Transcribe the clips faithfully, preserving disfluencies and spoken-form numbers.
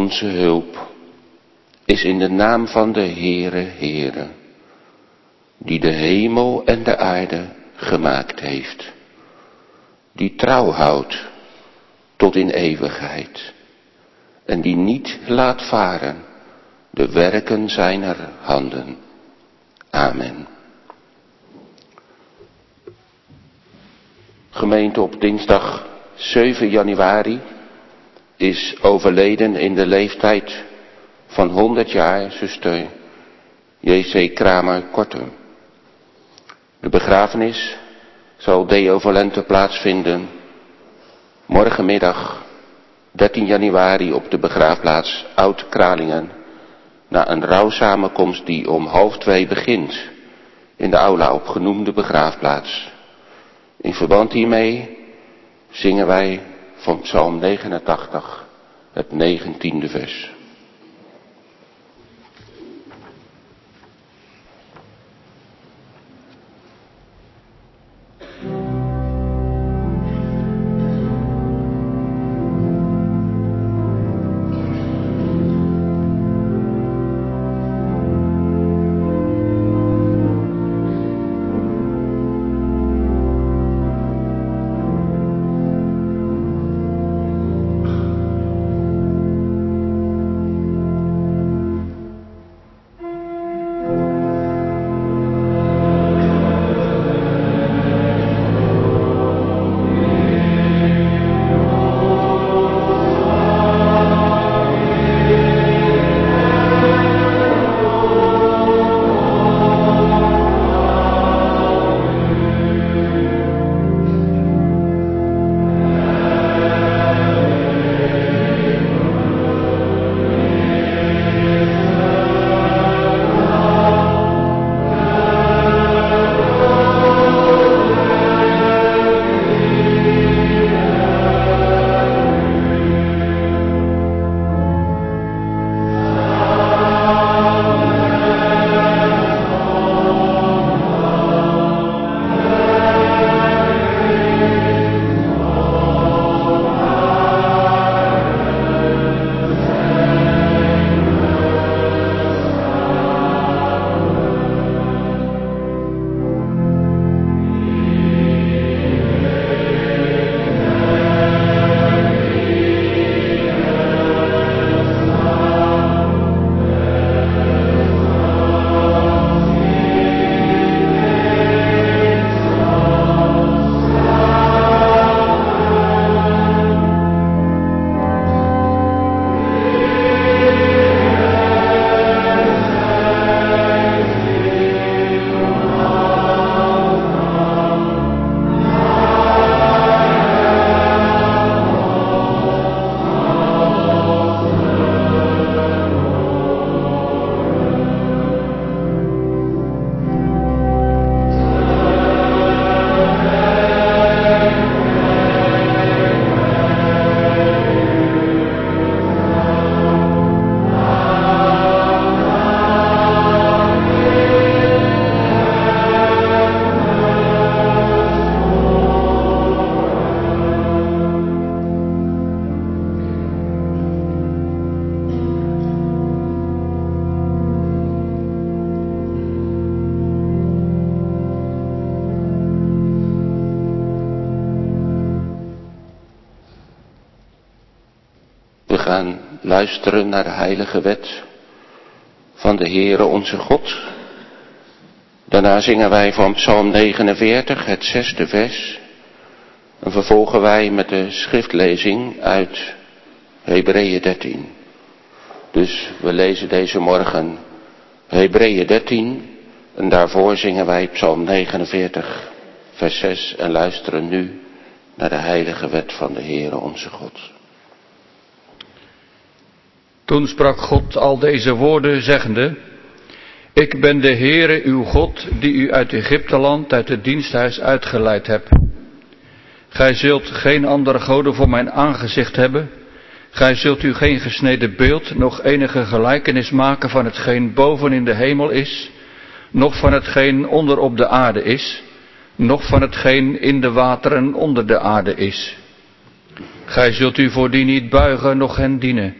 onze hulp is in de naam van de Heere, Heere, die de hemel en de aarde gemaakt heeft, die trouw houdt tot in eeuwigheid en die niet laat varen de werken zijner handen. Amen. Gemeente, op dinsdag zeven januari is overleden in de leeftijd van honderd jaar zuster J C Kramer-Korte. De begrafenis zal deo volente plaatsvinden morgenmiddag dertien januari op de begraafplaats Oud-Kralingen, na een rouwsamenkomst die om half twee begint in de aula op genoemde begraafplaats. In verband hiermee zingen wij van Psalm negenentachtig het negentiende vers. gaan luisteren naar de heilige wet van de Heere onze God. Daarna zingen wij van Psalm negenenveertig, het zesde vers. En vervolgen wij met de schriftlezing uit Hebreeën dertien. Dus we lezen deze morgen Hebreeën dertien en daarvoor zingen wij Psalm negenenveertig, vers zes en luisteren nu naar de heilige wet van de Heere onze God. Toen sprak God al deze woorden, zeggende: Ik ben de Heere uw God, die u uit Egypteland, uit het diensthuis uitgeleid heb. Gij zult geen andere goden voor mijn aangezicht hebben. Gij zult u geen gesneden beeld, noch enige gelijkenis maken van hetgeen boven in de hemel is, noch van hetgeen onder op de aarde is, noch van hetgeen in de wateren onder de aarde is. Gij zult u voor die niet buigen, noch hen dienen.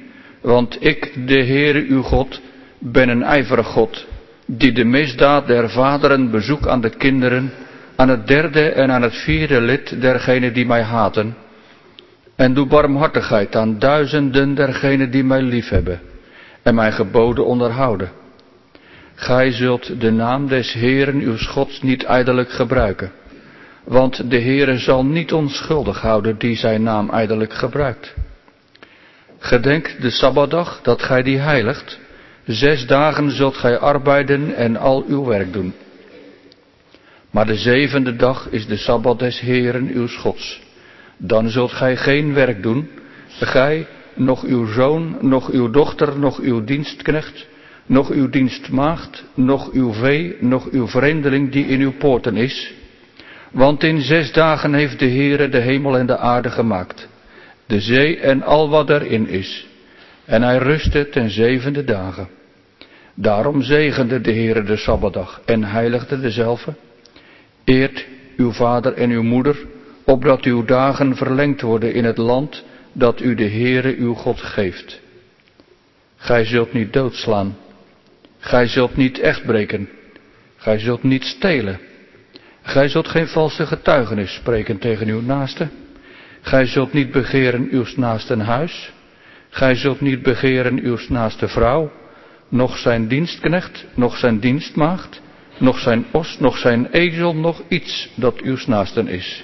Want ik, de Heere uw God, ben een ijverig God, die de misdaad der vaderen bezoek aan de kinderen, aan het derde en aan het vierde lid dergenen die mij haten, en doe barmhartigheid aan duizenden dergenen die mij liefhebben en mijn geboden onderhouden. Gij zult de naam des Heeren uws Gods niet ijdelijk gebruiken, want de Heere zal niet onschuldig houden die zijn naam ijdelijk gebruikt. Gedenk de Sabbatdag, dat gij die heiligt. Zes dagen zult gij arbeiden en al uw werk doen. Maar de zevende dag is de Sabbat des Heeren uws Gods. Dan zult gij geen werk doen, gij, noch uw zoon, noch uw dochter, noch uw dienstknecht, noch uw dienstmaagd, noch uw vee, noch uw vreemdeling die in uw poorten is. Want in zes dagen heeft de Heere de hemel en de aarde gemaakt, de zee en al wat erin is. En hij rustte ten zevende dagen. Daarom zegende de Heere de Sabbatdag en heiligde dezelve. Eert uw vader en uw moeder, opdat uw dagen verlengd worden in het land dat u de Heere uw God geeft. Gij zult niet doodslaan. Gij zult niet echtbreken. Gij zult niet stelen. Gij zult geen valse getuigenis spreken tegen uw naaste. Gij zult niet begeren uws naasten huis. Gij zult niet begeren uws naaste vrouw, noch zijn dienstknecht, noch zijn dienstmaagd, noch zijn os, noch zijn ezel, noch iets dat uws naasten is.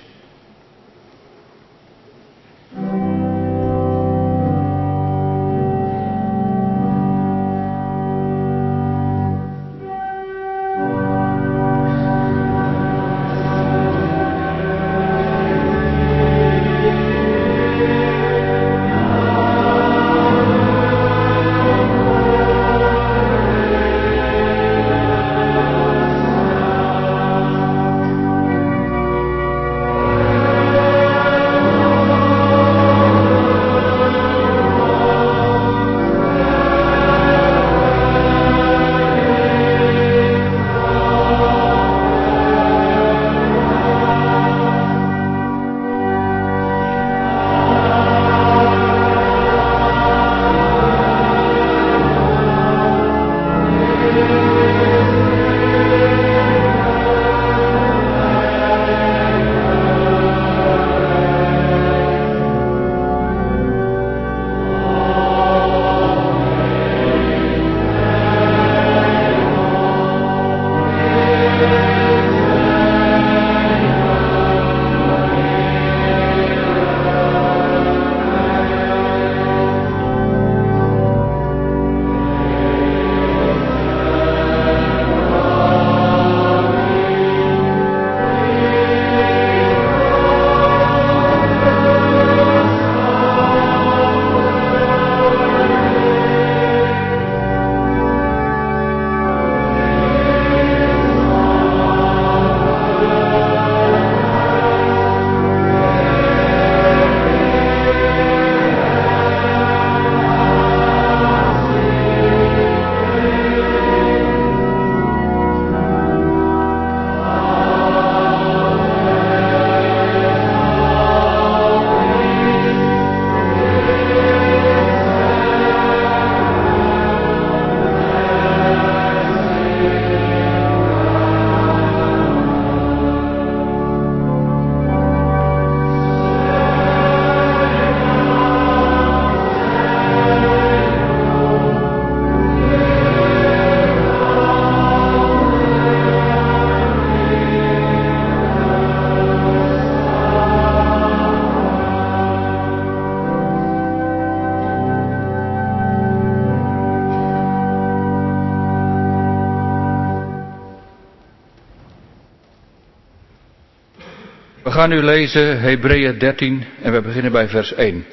We gaan nu lezen Hebreeën dertien en we beginnen bij vers één.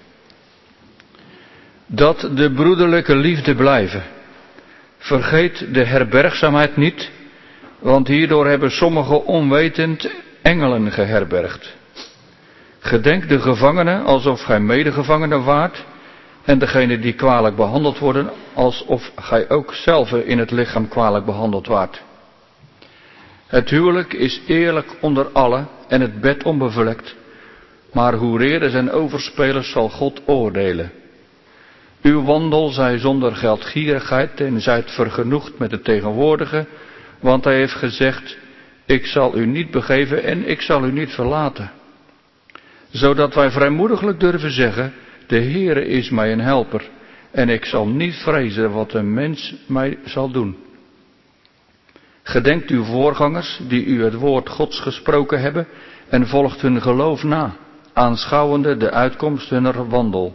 Dat de broederlijke liefde blijven. Vergeet de herbergzaamheid niet, want hierdoor hebben sommigen onwetend engelen geherbergd. Gedenk de gevangenen alsof gij medegevangenen waart, en degenen die kwalijk behandeld worden, alsof gij ook zelf in het lichaam kwalijk behandeld waart. Het huwelijk is eerlijk onder allen en het bed onbevlekt, maar hoereerders en overspelers zal God oordelen. Uw wandel zij zonder geldgierigheid en zijt vergenoegd met het tegenwoordige, want hij heeft gezegd, ik zal u niet begeven en ik zal u niet verlaten. Zodat wij vrijmoediglijk durven zeggen, de Heere is mij een helper en ik zal niet vrezen wat een mens mij zal doen. Gedenkt uw voorgangers die u het woord Gods gesproken hebben en volgt hun geloof na, aanschouwende de uitkomst hunner wandel.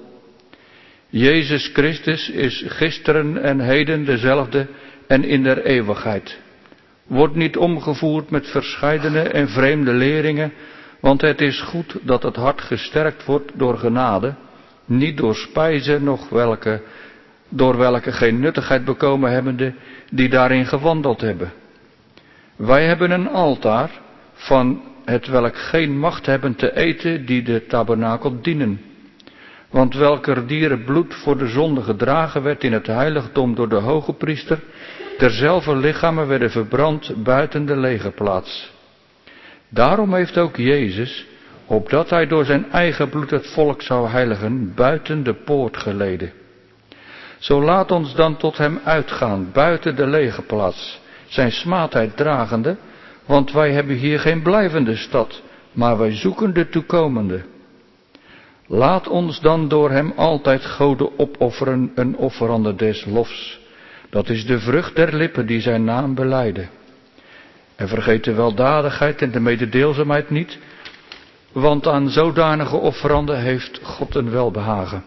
Jezus Christus is gisteren en heden dezelfde en in der eeuwigheid. Wordt niet omgevoerd met verscheidene en vreemde leringen, want het is goed dat het hart gesterkt wordt door genade, niet door spijzen, nog welke, door welke geen nuttigheid bekomen hebbende, die daarin gewandeld hebben. Wij hebben een altaar, van het welk geen macht hebben te eten, die de tabernakel dienen. Want welker dieren bloed voor de zonde gedragen werd in het heiligdom door de hoge priester, derzelfde lichamen werden verbrand buiten de legerplaats. Daarom heeft ook Jezus, opdat hij door zijn eigen bloed het volk zou heiligen, buiten de poort geleden. Zo laat ons dan tot hem uitgaan, buiten de legerplaats, zijn smaadheid dragende, want wij hebben hier geen blijvende stad, maar wij zoeken de toekomende. Laat ons dan door hem altijd goden opofferen, een offerande des lofs. Dat is de vrucht der lippen die zijn naam belijden. En vergeet de weldadigheid en de mededeelzaamheid niet, want aan zodanige offeranden heeft God een welbehagen.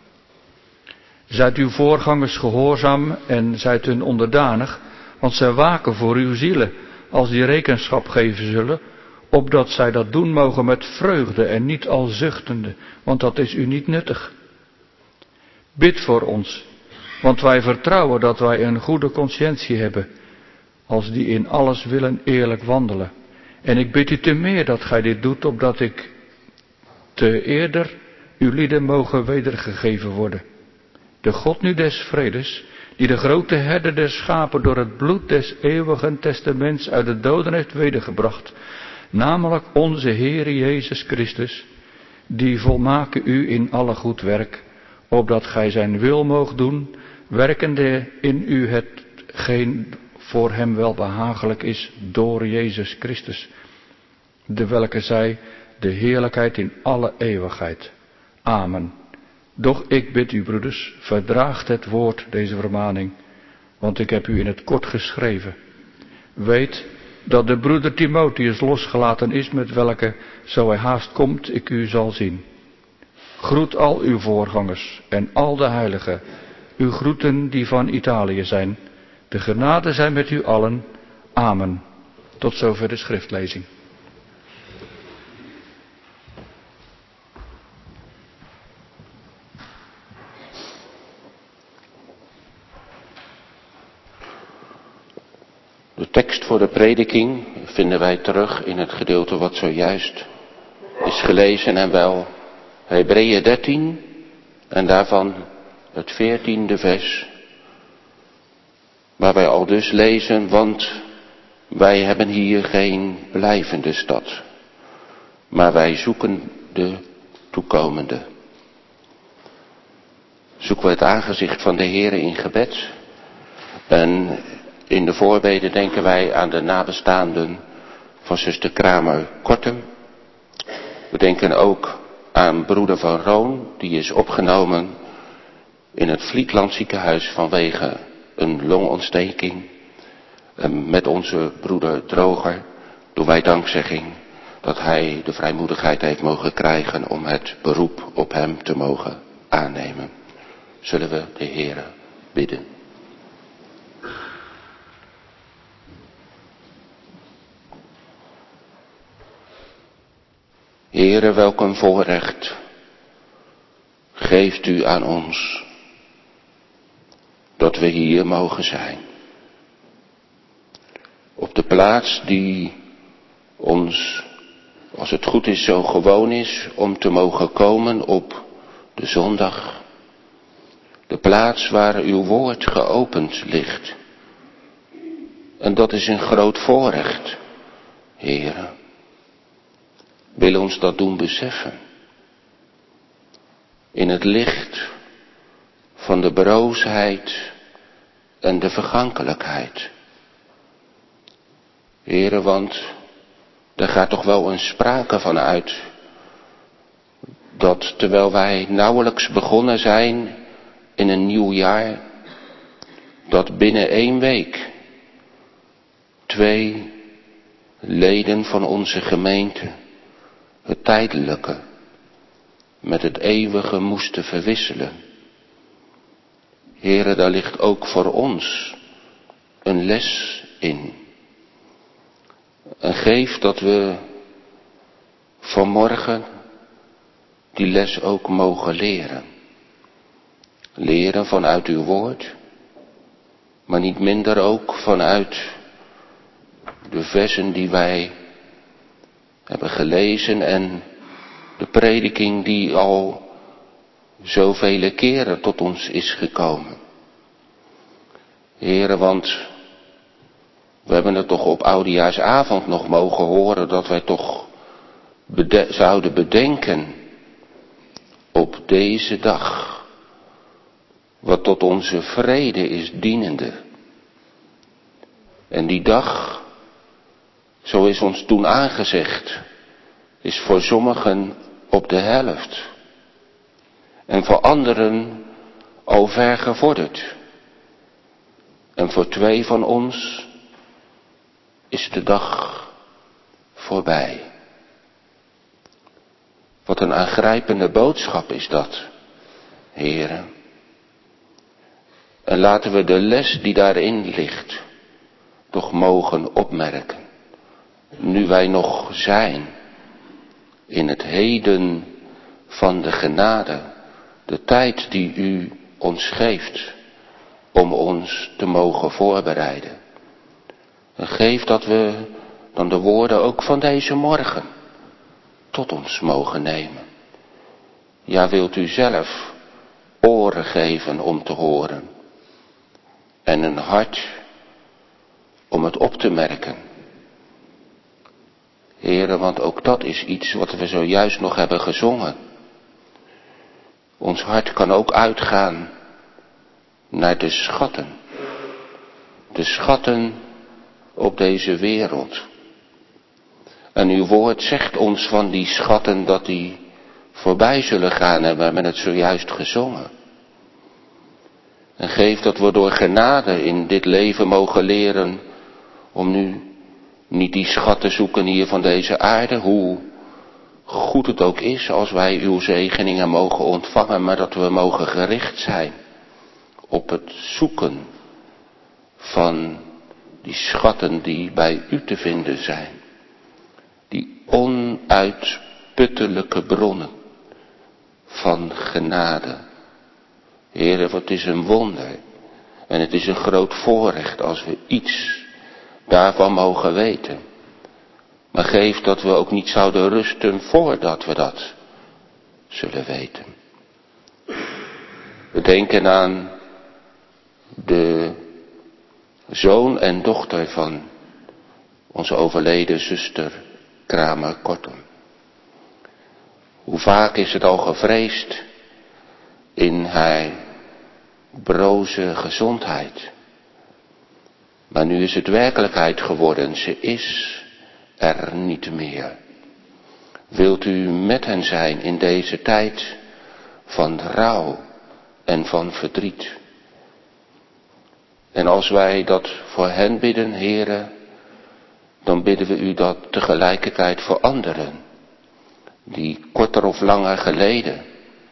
Zijt uw voorgangers gehoorzaam en zijt hun onderdanig, want zij waken voor uw zielen, als die rekenschap geven zullen, opdat zij dat doen mogen met vreugde en niet al zuchtende, want dat is u niet nuttig. Bid voor ons, want wij vertrouwen dat wij een goede consciëntie hebben, als die in alles willen eerlijk wandelen. En ik bid u te meer dat gij dit doet, opdat ik te eerder uw lieden mogen wedergegeven worden. De God nu des vredes, die de grote herder der schapen door het bloed des eeuwigen testaments uit de doden heeft wedergebracht, namelijk onze Heere Jezus Christus, die volmaken u in alle goed werk, opdat gij zijn wil moogt doen, werkende in u hetgeen voor hem wel behagelijk is door Jezus Christus, de welke zij de heerlijkheid in alle eeuwigheid. Amen. Doch ik bid u, broeders, verdraagt het woord, deze vermaning, want ik heb u in het kort geschreven. Weet dat de broeder Timotheus losgelaten is, met welke, zo hij haast komt, ik u zal zien. Groet al uw voorgangers en al de heiligen, uw groeten die van Italië zijn. De genade zijn met u allen. Amen. Tot zover de schriftlezing. De tekst voor de prediking vinden wij terug in het gedeelte wat zojuist is gelezen, en wel Hebreeën dertien en daarvan het veertiende vers, waar wij al dus lezen, want wij hebben hier geen blijvende stad, maar wij zoeken de toekomende. Zoeken we het aangezicht van de Heere in gebed, en in de voorbeden denken wij aan de nabestaanden van zuster Kramer-Kortem. We denken ook aan broeder Van Roon, die is opgenomen in het Vlietland ziekenhuis vanwege een longontsteking. En met onze broeder Droger doen wij dankzegging dat hij de vrijmoedigheid heeft mogen krijgen om het beroep op hem te mogen aannemen. Zullen we de Heere bidden. Heere, welk een voorrecht geeft u aan ons dat we hier mogen zijn. Op de plaats die ons, als het goed is, zo gewoon is om te mogen komen op de zondag. De plaats waar uw woord geopend ligt. En dat is een groot voorrecht, Heere. Wil ons dat doen beseffen. In het licht van de broosheid en de vergankelijkheid. Heere, want er gaat toch wel een sprake van uit dat terwijl wij nauwelijks begonnen zijn in een nieuw jaar, dat binnen één week twee leden van onze gemeente het tijdelijke met het eeuwige moesten verwisselen. Heere, daar ligt ook voor ons een les in. En geef dat we vanmorgen die les ook mogen leren. Leren vanuit uw woord, maar niet minder ook vanuit de versen die wij hebben gelezen en de prediking die al zoveel keren tot ons is gekomen. Heere, want we hebben het toch op oudejaarsavond nog mogen horen dat wij toch bede- zouden bedenken op deze dag wat tot onze vrede is dienende. En die dag, zo is ons toen aangezegd, is voor sommigen op de helft. En voor anderen al ver gevorderd. En voor twee van ons is de dag voorbij. Wat een aangrijpende boodschap is dat, Heere. En laten we de les die daarin ligt toch mogen opmerken. Nu wij nog zijn in het heden van de genade, de tijd die u ons geeft om ons te mogen voorbereiden. En geef dat we dan de woorden ook van deze morgen tot ons mogen nemen. Ja, wilt u zelf oren geven om te horen en een hart om het op te merken. Heere, want ook dat is iets wat we zojuist nog hebben gezongen. Ons hart kan ook uitgaan naar de schatten. De schatten op deze wereld. En uw woord zegt ons van die schatten dat die voorbij zullen gaan en we hebben het zojuist gezongen. En geef dat we door genade in dit leven mogen leren om nu niet die schatten zoeken hier van deze aarde, hoe goed het ook is als wij uw zegeningen mogen ontvangen, maar dat we mogen gericht zijn op het zoeken van die schatten die bij u te vinden zijn. Die onuitputtelijke bronnen van genade. Heere, wat is een wonder. En het is een groot voorrecht als we iets daarvan mogen weten. Maar geef dat we ook niet zouden rusten voordat we dat zullen weten. We denken aan de zoon en dochter van onze overleden zuster Kramer-Kortom. Hoe vaak is het al gevreesd in haar broze gezondheid. Maar nu is het werkelijkheid geworden, ze is er niet meer. Wilt u met hen zijn in deze tijd van rouw en van verdriet? En als wij dat voor hen bidden, Heere, dan bidden we u dat tegelijkertijd voor anderen, die korter of langer geleden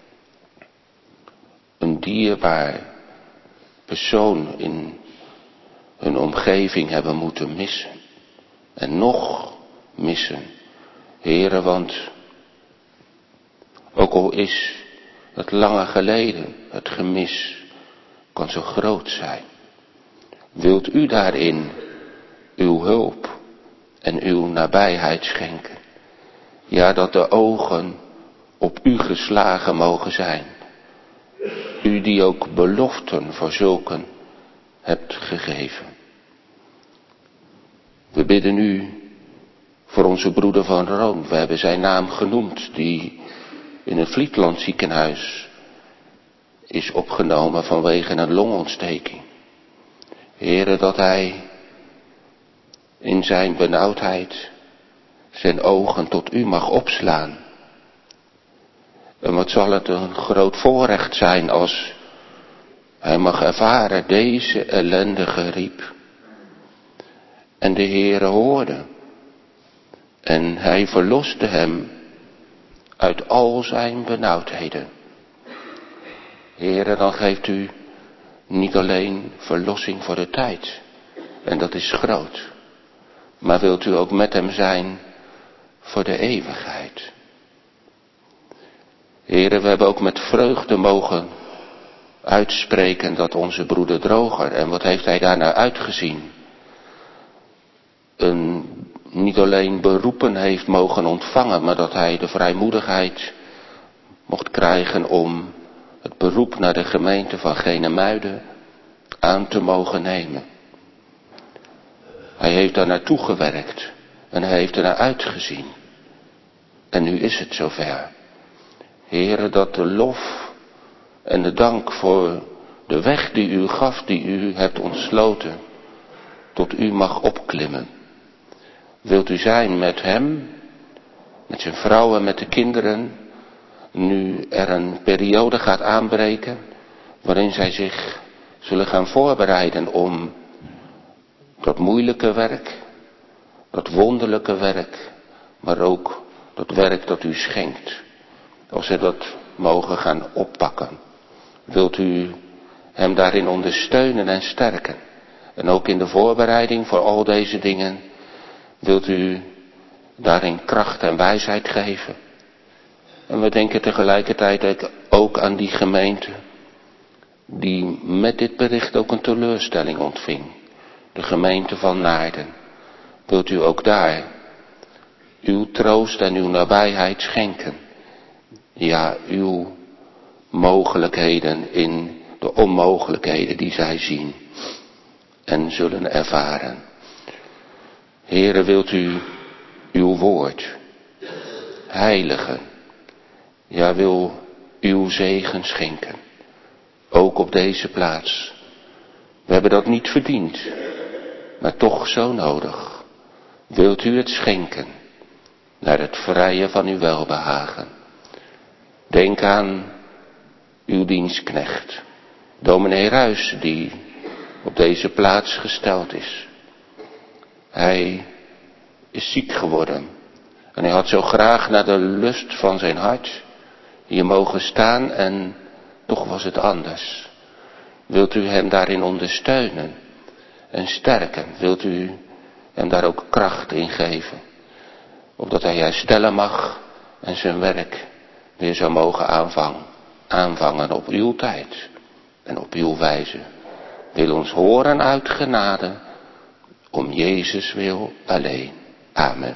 een dierbaar persoon in hun omgeving hebben moeten missen. En nog missen. Heere, want ook al is het langer geleden, het gemis kan zo groot zijn. Wilt u daarin uw hulp en uw nabijheid schenken? Ja, dat de ogen op u geslagen mogen zijn. U die ook beloften voor zulken hebt gegeven. We bidden u voor onze broeder van Roon. We hebben zijn naam genoemd, die in een Vlietland ziekenhuis is opgenomen vanwege een longontsteking. Heere, dat hij in zijn benauwdheid zijn ogen tot u mag opslaan. En wat zal het een groot voorrecht zijn als hij mag ervaren deze ellendige riep. En de Heere hoorde. En hij verloste hem uit al zijn benauwdheden. Heere, dan geeft u niet alleen verlossing voor de tijd. En dat is groot. Maar wilt u ook met hem zijn voor de eeuwigheid. Heere, we hebben ook met vreugde mogen uitspreken dat onze broeder Droger, en wat heeft hij daarnaar uitgezien, een niet alleen beroepen heeft mogen ontvangen, maar dat hij de vrijmoedigheid mocht krijgen om het beroep naar de gemeente van Genemuiden aan te mogen nemen. Hij heeft daar naartoe gewerkt en hij heeft er naar uitgezien. En nu is het zover. Heere, dat de lof en de dank voor de weg die u gaf, die u hebt ontsloten, tot u mag opklimmen. Wilt u zijn met hem, met zijn vrouw en met de kinderen, nu er een periode gaat aanbreken, waarin zij zich zullen gaan voorbereiden om dat moeilijke werk, dat wonderlijke werk, maar ook dat werk dat u schenkt. Als ze dat mogen gaan oppakken. Wilt u hem daarin ondersteunen en sterken. En ook in de voorbereiding voor al deze dingen wilt u daarin kracht en wijsheid geven. En we denken tegelijkertijd ook aan die gemeente die met dit bericht ook een teleurstelling ontving. De gemeente van Naarden. Wilt u ook daar uw troost en uw nabijheid schenken. Ja, uw mogelijkheden in de onmogelijkheden die zij zien en zullen ervaren. Heere, wilt u uw woord heiligen. Ja, wil uw zegen schenken. Ook op deze plaats. We hebben dat niet verdiend, maar toch zo nodig. Wilt u het schenken naar het vrije van uw welbehagen. Denk aan uw dienstknecht, dominee Ruys, die op deze plaats gesteld is. Hij is ziek geworden en hij had zo graag naar de lust van zijn hart hier mogen staan en toch was het anders. Wilt u hem daarin ondersteunen en sterken? Wilt u hem daar ook kracht in geven? Opdat hij herstellen mag en zijn werk weer zou mogen aanvangen, aanvangen op uw tijd en op uw wijze. Wil ons horen uit genade, om Jezus wil alleen. Amen.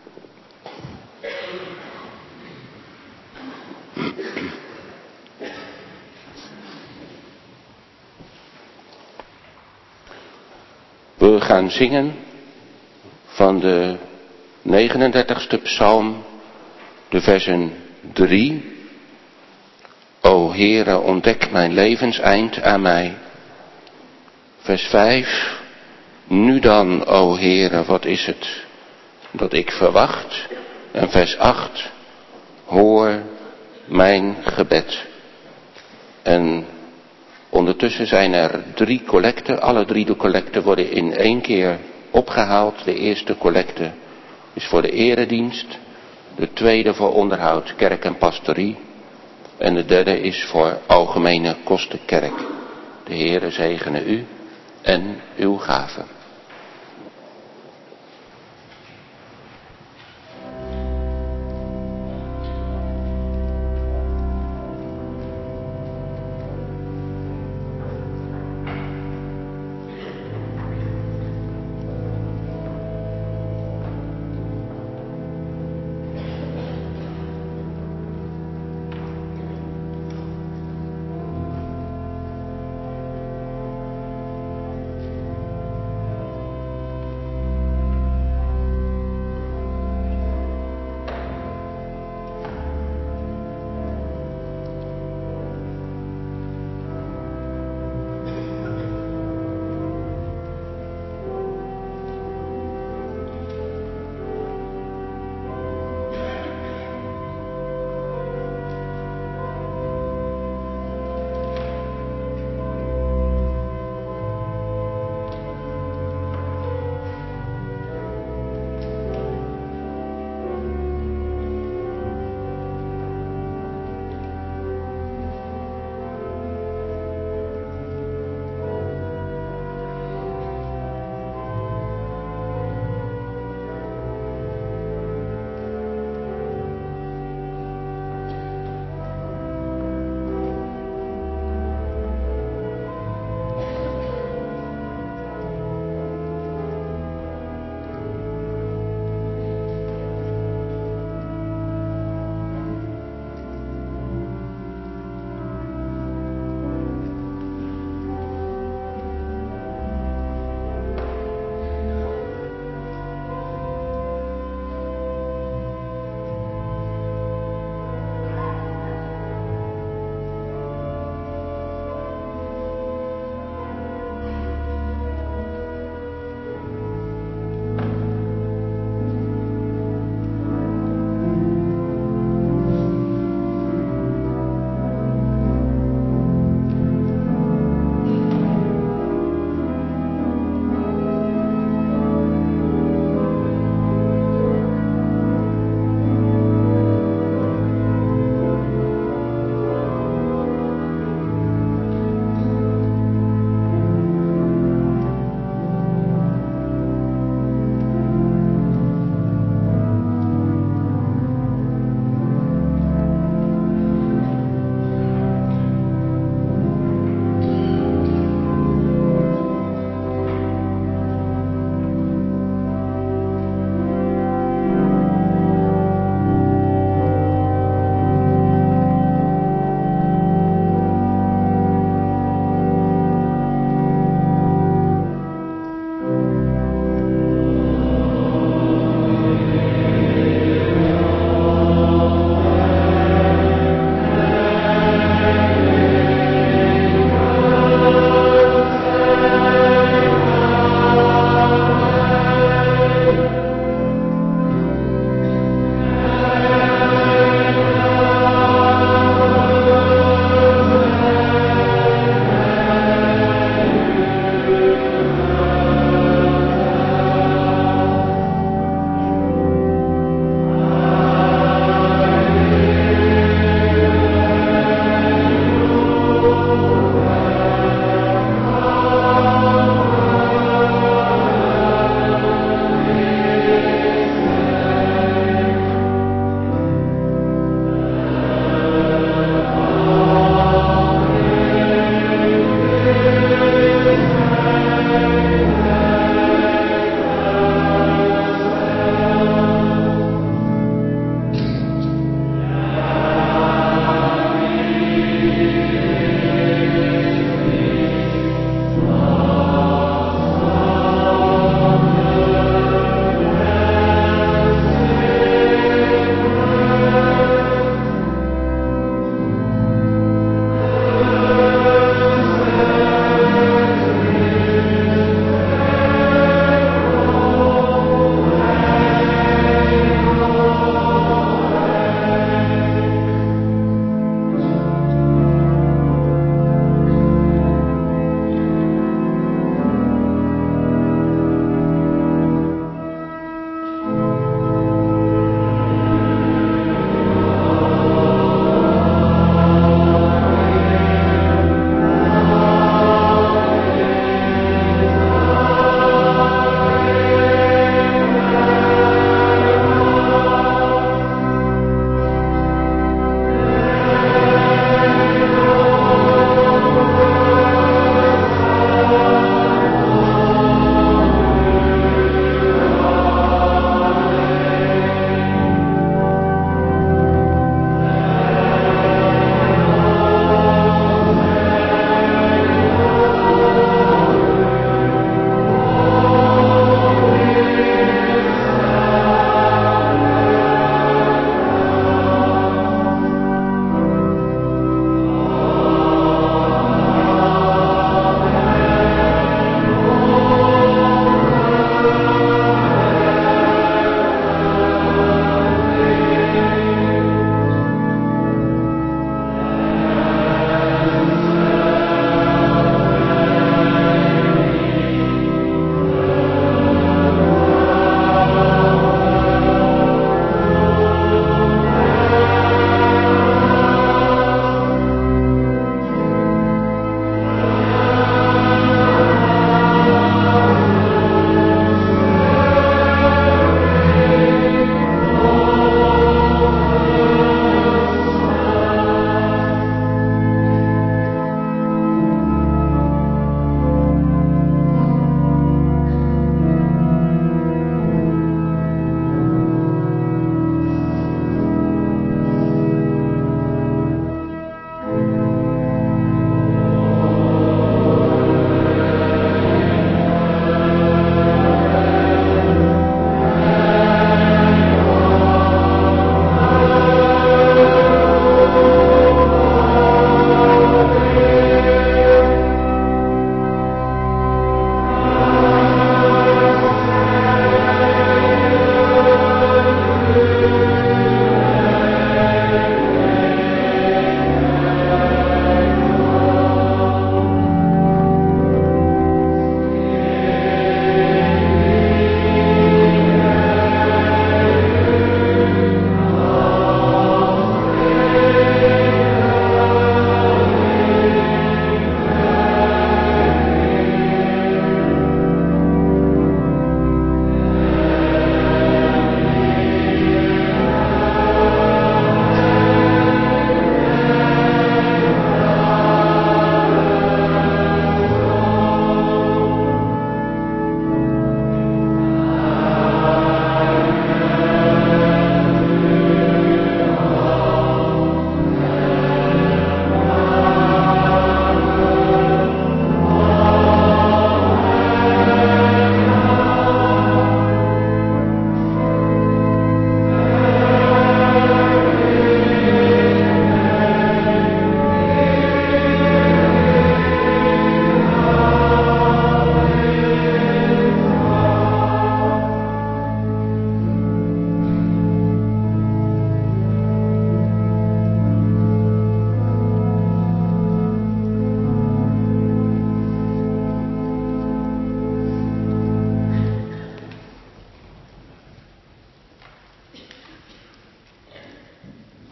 We gaan zingen van de negenendertigste psalm, de versen drie. O Heere, ontdek mijn levenseind aan mij. Vers vijf. Nu dan, o Heere, wat is het dat ik verwacht? En vers acht. Hoor mijn gebed. En ondertussen zijn er drie collecten. Alle drie de collecten worden in één keer opgehaald. De eerste collecte is voor de eredienst. De tweede voor onderhoud, kerk en pastorie. En de derde is voor algemene kostenkerk. De Heere zegene u en uw gaven.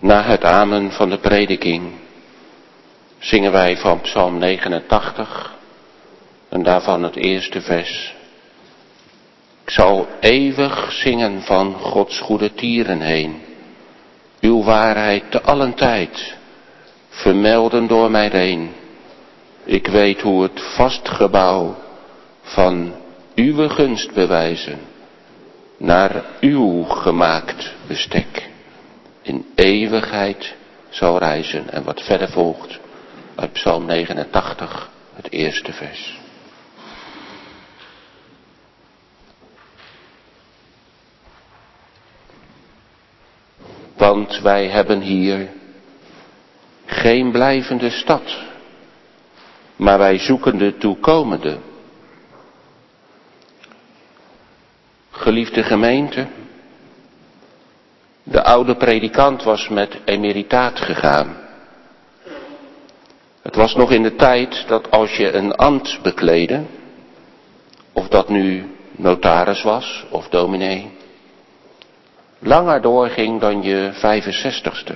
Na het amen van de prediking zingen wij van Psalm negenentachtig en daarvan het eerste vers. Ik zal eeuwig zingen van Gods goede tieren heen, uw waarheid te allen tijd, vermelden door mij heen. Ik weet hoe het vast gebouw van uw gunst bewijzen, naar uw gemaakt bestek, in eeuwigheid zal reizen. En wat verder volgt uit Psalm negenentachtig, het eerste vers. Want wij hebben hier geen blijvende stad, maar wij zoeken de toekomende. Geliefde gemeente, de oude predikant was met emeritaat gegaan. Het was nog in de tijd dat als je een ambt bekleedde, of dat nu notaris was of dominee, langer doorging dan je vijfenzestigste.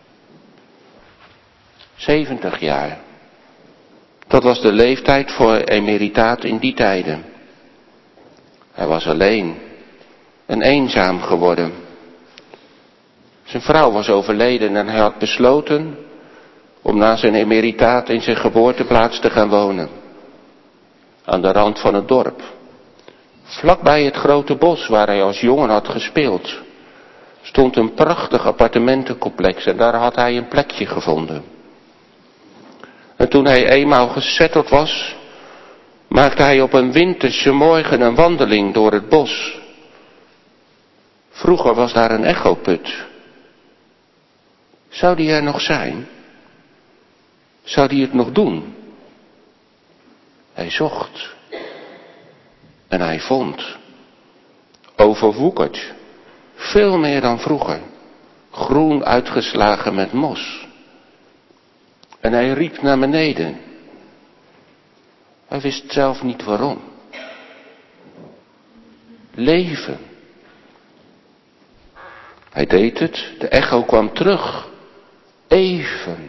zeventig jaar. Dat was de leeftijd voor emeritaat in die tijden. Hij was alleen en eenzaam geworden. Zijn vrouw was overleden en hij had besloten om na zijn emeritaat in zijn geboorteplaats te gaan wonen. Aan de rand van het dorp. Vlakbij het grote bos waar hij als jongen had gespeeld, stond een prachtig appartementencomplex en daar had hij een plekje gevonden. En toen hij eenmaal gezetteld was, maakte hij op een winterse morgen een wandeling door het bos. Vroeger was daar een echoput. Zou die er nog zijn? Zou die het nog doen? Hij zocht. En hij vond. Overwoekerd. Veel meer dan vroeger. Groen uitgeslagen met mos. En hij riep naar beneden. Hij wist zelf niet waarom. Leven. Hij deed het. De echo kwam terug. Even.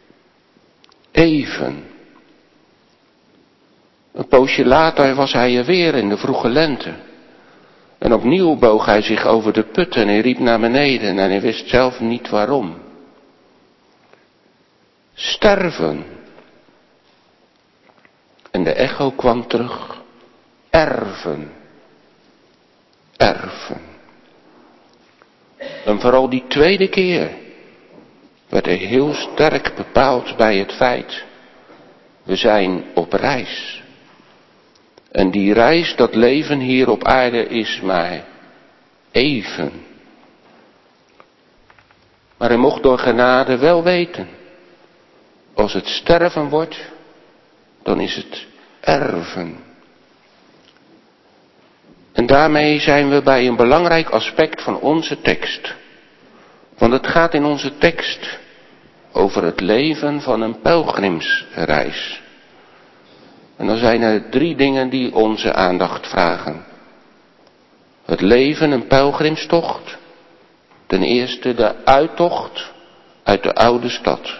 Even. Een poosje later was hij er weer in de vroege lente. En opnieuw boog hij zich over de put en hij riep naar beneden en hij wist zelf niet waarom. Sterven. En de echo kwam terug. Erven. Erven. En vooral die tweede keer werd hij heel sterk bepaald bij het feit, we zijn op reis. En die reis, dat leven hier op aarde is maar even. Maar hij mocht door genade wel weten, als het sterven wordt, dan is het erven. En daarmee zijn we bij een belangrijk aspect van onze tekst. Want het gaat in onze tekst over het leven van een pelgrimsreis. En dan zijn er drie dingen die onze aandacht vragen. Het leven, een pelgrimstocht. Ten eerste de uittocht uit de oude stad.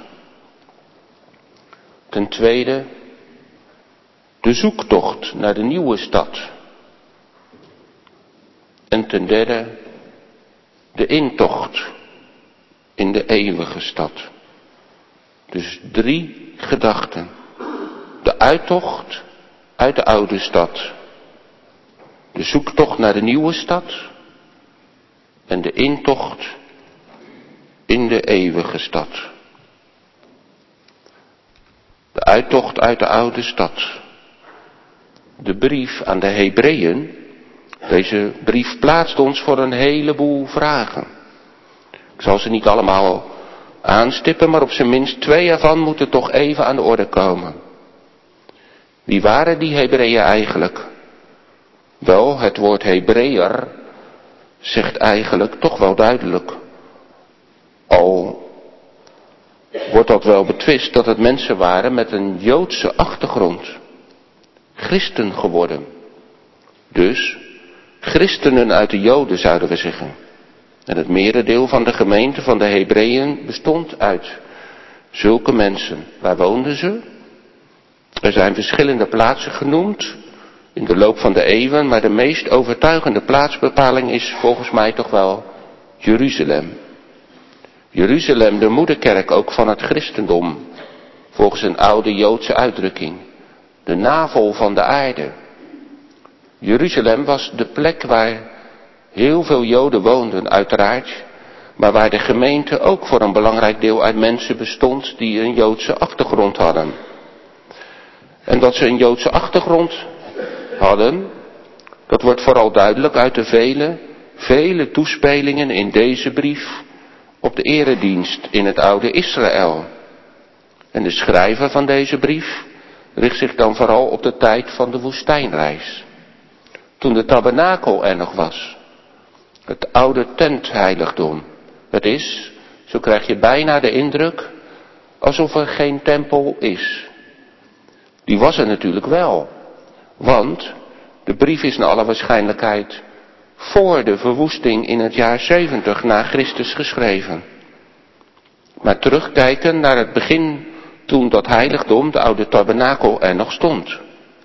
Ten tweede de zoektocht naar de nieuwe stad. En ten derde de intocht in de eeuwige stad. Dus drie gedachten. De uittocht uit de oude stad. De zoektocht naar de nieuwe stad. En de intocht in de eeuwige stad. De uittocht uit de oude stad. De brief aan de Hebreeën. Deze brief plaatst ons voor een heleboel vragen. Ik zal ze niet allemaal aanstippen, maar op zijn minst twee ervan moeten toch even aan de orde komen. Wie waren die Hebreeën eigenlijk? Wel, het woord Hebreeër zegt eigenlijk toch wel duidelijk. Al wordt dat wel betwist dat het mensen waren met een Joodse achtergrond. Christen geworden. Dus christenen uit de Joden zouden we zeggen. En het merendeel van de gemeente van de Hebreeën bestond uit zulke mensen. Waar woonden ze? Er zijn verschillende plaatsen genoemd in de loop van de eeuwen, maar de meest overtuigende plaatsbepaling is volgens mij toch wel Jeruzalem. Jeruzalem, de moederkerk ook van het christendom, volgens een oude Joodse uitdrukking. De navel van de aarde. Jeruzalem was de plek waar heel veel Joden woonden, uiteraard, maar waar de gemeente ook voor een belangrijk deel uit mensen bestond die een Joodse achtergrond hadden. En dat ze een Joodse achtergrond hadden, dat wordt vooral duidelijk uit de vele, vele toespelingen in deze brief op de eredienst in het oude Israël. En de schrijver van deze brief richt zich dan vooral op de tijd van de woestijnreis. Toen de tabernakel er nog was. Het oude tentheiligdom. Het is, zo krijg je bijna de indruk, alsof er geen tempel is. Die was er natuurlijk wel. Want de brief is naar alle waarschijnlijkheid voor de verwoesting in het jaar zeventig na Christus geschreven. Maar terugkijken naar het begin toen dat heiligdom, de oude tabernakel, er nog stond.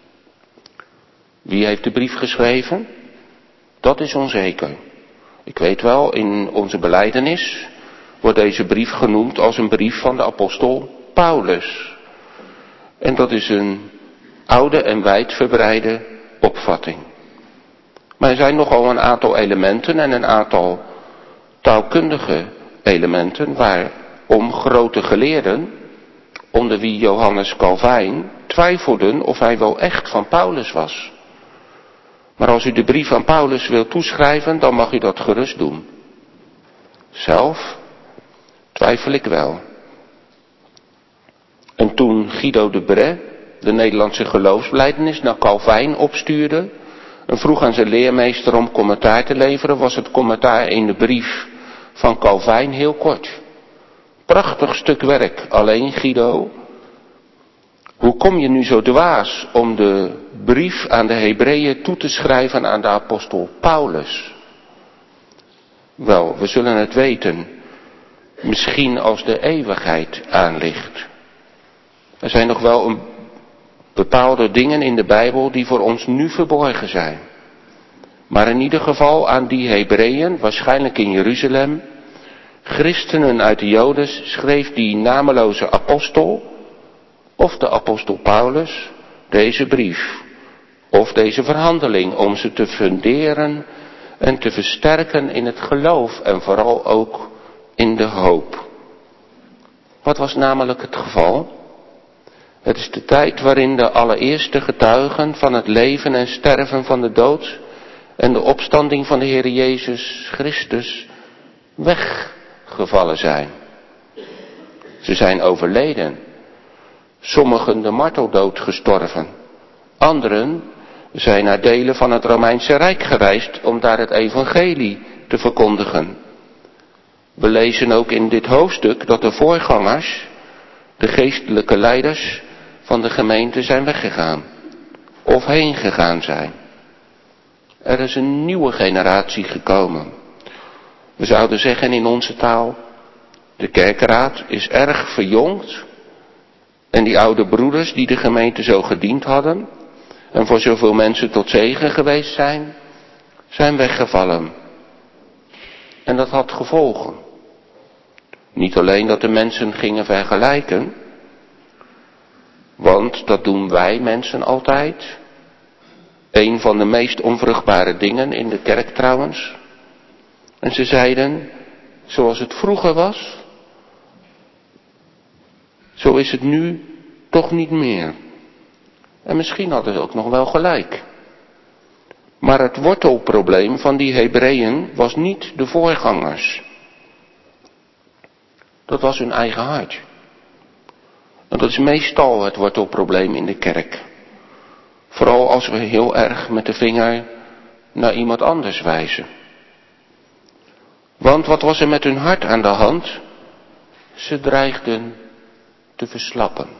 Wie heeft de brief geschreven? Dat is onzeker. Ik weet wel, in onze belijdenis wordt deze brief genoemd als een brief van de apostel Paulus. En dat is een oude en wijdverbreide opvatting. Maar er zijn nogal een aantal elementen en een aantal taalkundige elementen waarom grote geleerden, onder wie Johannes Calvijn, twijfelden of hij wel echt van Paulus was. Maar als u de brief aan Paulus wilt toeschrijven, dan mag u dat gerust doen. Zelf twijfel ik wel. En toen Guido de Brès de Nederlandse geloofsbelijdenis naar Calvijn opstuurde en vroeg aan zijn leermeester om commentaar te leveren, was het commentaar in de brief van Calvijn heel kort. Prachtig stuk werk, alleen Guido, hoe kom je nu zo dwaas om de brief aan de Hebreeën toe te schrijven aan de apostel Paulus? Wel, we zullen het weten, misschien als de eeuwigheid aanligt. Er zijn nog wel een bepaalde dingen in de Bijbel die voor ons nu verborgen zijn. Maar in ieder geval aan die Hebreeën, waarschijnlijk in Jeruzalem, christenen uit de Joden, schreef die nameloze apostel, of de apostel Paulus, deze brief, of deze verhandeling, om ze te funderen en te versterken in het geloof en vooral ook in de hoop. Wat was namelijk het geval? Het is de tijd waarin de allereerste getuigen van het leven en sterven van de dood en de opstanding van de Heer Jezus Christus weggevallen zijn. Ze zijn overleden. Sommigen de marteldood gestorven. Anderen zijn naar delen van het Romeinse Rijk gereisd om daar het evangelie te verkondigen. We lezen ook in dit hoofdstuk dat de voorgangers, de geestelijke leiders van de gemeente, zijn weggegaan. Of heen gegaan zijn. Er is een nieuwe generatie gekomen. We zouden zeggen in onze taal, de kerkraad is erg verjongd. En die oude broeders die de gemeente zo gediend hadden en voor zoveel mensen tot zegen geweest zijn, zijn weggevallen. En dat had gevolgen. Niet alleen dat de mensen gingen vergelijken, want dat doen wij mensen altijd. Een van de meest onvruchtbare dingen in de kerk trouwens. En ze zeiden, zoals het vroeger was, zo is het nu toch niet meer. En misschien hadden ze ook nog wel gelijk. Maar het wortelprobleem van die Hebreeën was niet de voorgangers. Dat was hun eigen hart. En dat is meestal het wortelprobleem in de kerk. Vooral als we heel erg met de vinger naar iemand anders wijzen. Want wat was er met hun hart aan de hand? Ze dreigden te verslappen.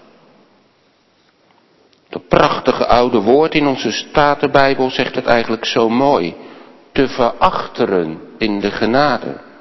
Dat prachtige oude woord in onze Statenbijbel zegt het eigenlijk zo mooi. Te verachteren in de genade.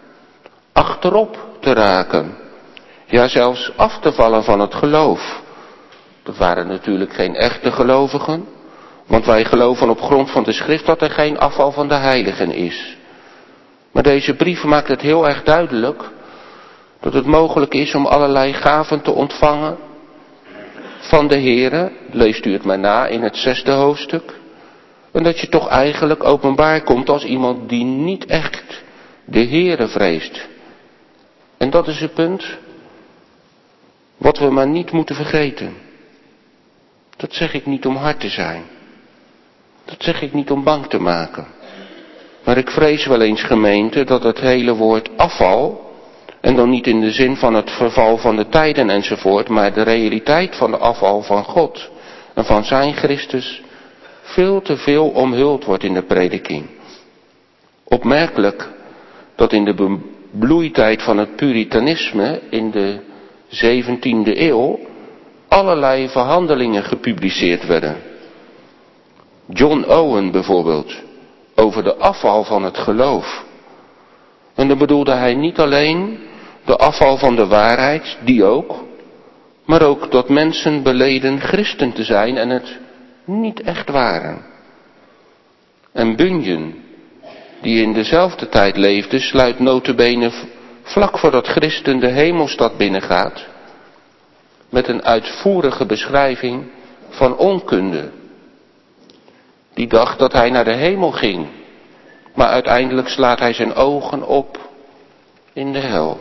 achterop te raken. Ja, zelfs af te vallen van het geloof. Dat waren natuurlijk geen echte gelovigen, want wij geloven op grond van de schrift dat er geen afval van de heiligen is. Maar deze brief maakt het heel erg duidelijk dat het mogelijk is om allerlei gaven te ontvangen van de Heere. Leest u het maar na in het zesde hoofdstuk. En dat je toch eigenlijk openbaar komt als iemand die niet echt de Heere vreest. En dat is het punt wat we maar niet moeten vergeten. Dat zeg ik niet om hard te zijn. Dat zeg ik niet om bang te maken. Maar ik vrees wel eens, gemeente, dat het hele woord afval, en dan niet in de zin van het verval van de tijden enzovoort, maar de realiteit van de afval van God en van zijn Christus, veel te veel omhuld wordt in de prediking. Opmerkelijk dat in de bloeitijd van het puritanisme in de zeventiende eeuw allerlei verhandelingen gepubliceerd werden. John Owen bijvoorbeeld, over de afval van het geloof. En dan bedoelde hij niet alleen de afval van de waarheid, die ook, maar ook dat mensen beleden christen te zijn en het niet echt waren. En Bunyan, die in dezelfde tijd leefde, sluit nota bene vlak voordat Christen de hemelstad binnengaat, met een uitvoerige beschrijving van onkunde. Die dacht dat hij naar de hemel ging, maar uiteindelijk slaat hij zijn ogen op in de hel.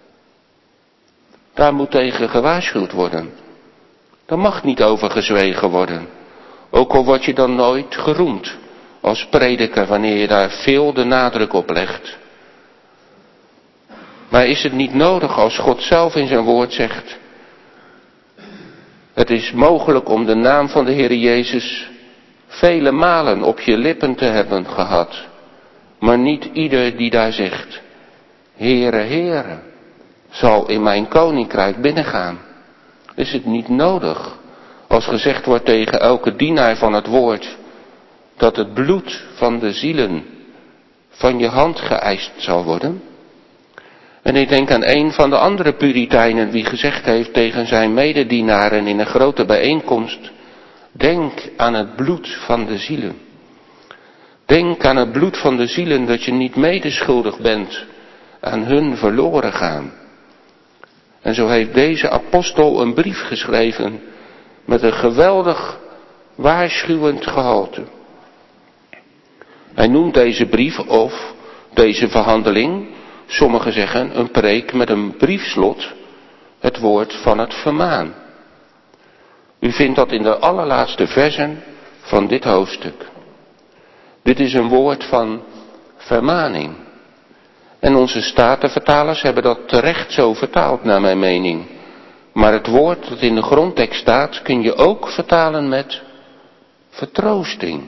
Daar moet tegen gewaarschuwd worden. Daar mag niet over gezwegen worden. Ook al word je dan nooit geroemd als prediker wanneer je daar veel de nadruk op legt. Maar is het niet nodig als God zelf in zijn woord zegt: het is mogelijk om de naam van de Heer Jezus vele malen op je lippen te hebben gehad, maar niet ieder die daar zegt: Heere, Heere, zal in mijn koninkrijk binnengaan. Is het niet nodig als gezegd wordt tegen elke dienaar van het woord dat het bloed van de zielen van je hand geëist zal worden? En ik denk aan een van de andere Puritijnen die gezegd heeft tegen zijn mededienaren in een grote bijeenkomst: denk aan het bloed van de zielen. Denk aan het bloed van de zielen, dat je niet medeschuldig bent aan hun verloren gaan. En zo heeft deze apostel een brief geschreven met een geweldig waarschuwend gehalte. Hij noemt deze brief of deze verhandeling, sommigen zeggen een preek met een briefslot, het woord van het vermaan. U vindt dat in de allerlaatste versen van dit hoofdstuk. Dit is een woord van vermaning. En onze statenvertalers hebben dat terecht zo vertaald, naar mijn mening. Maar het woord dat in de grondtekst staat, kun je ook vertalen met vertroosting.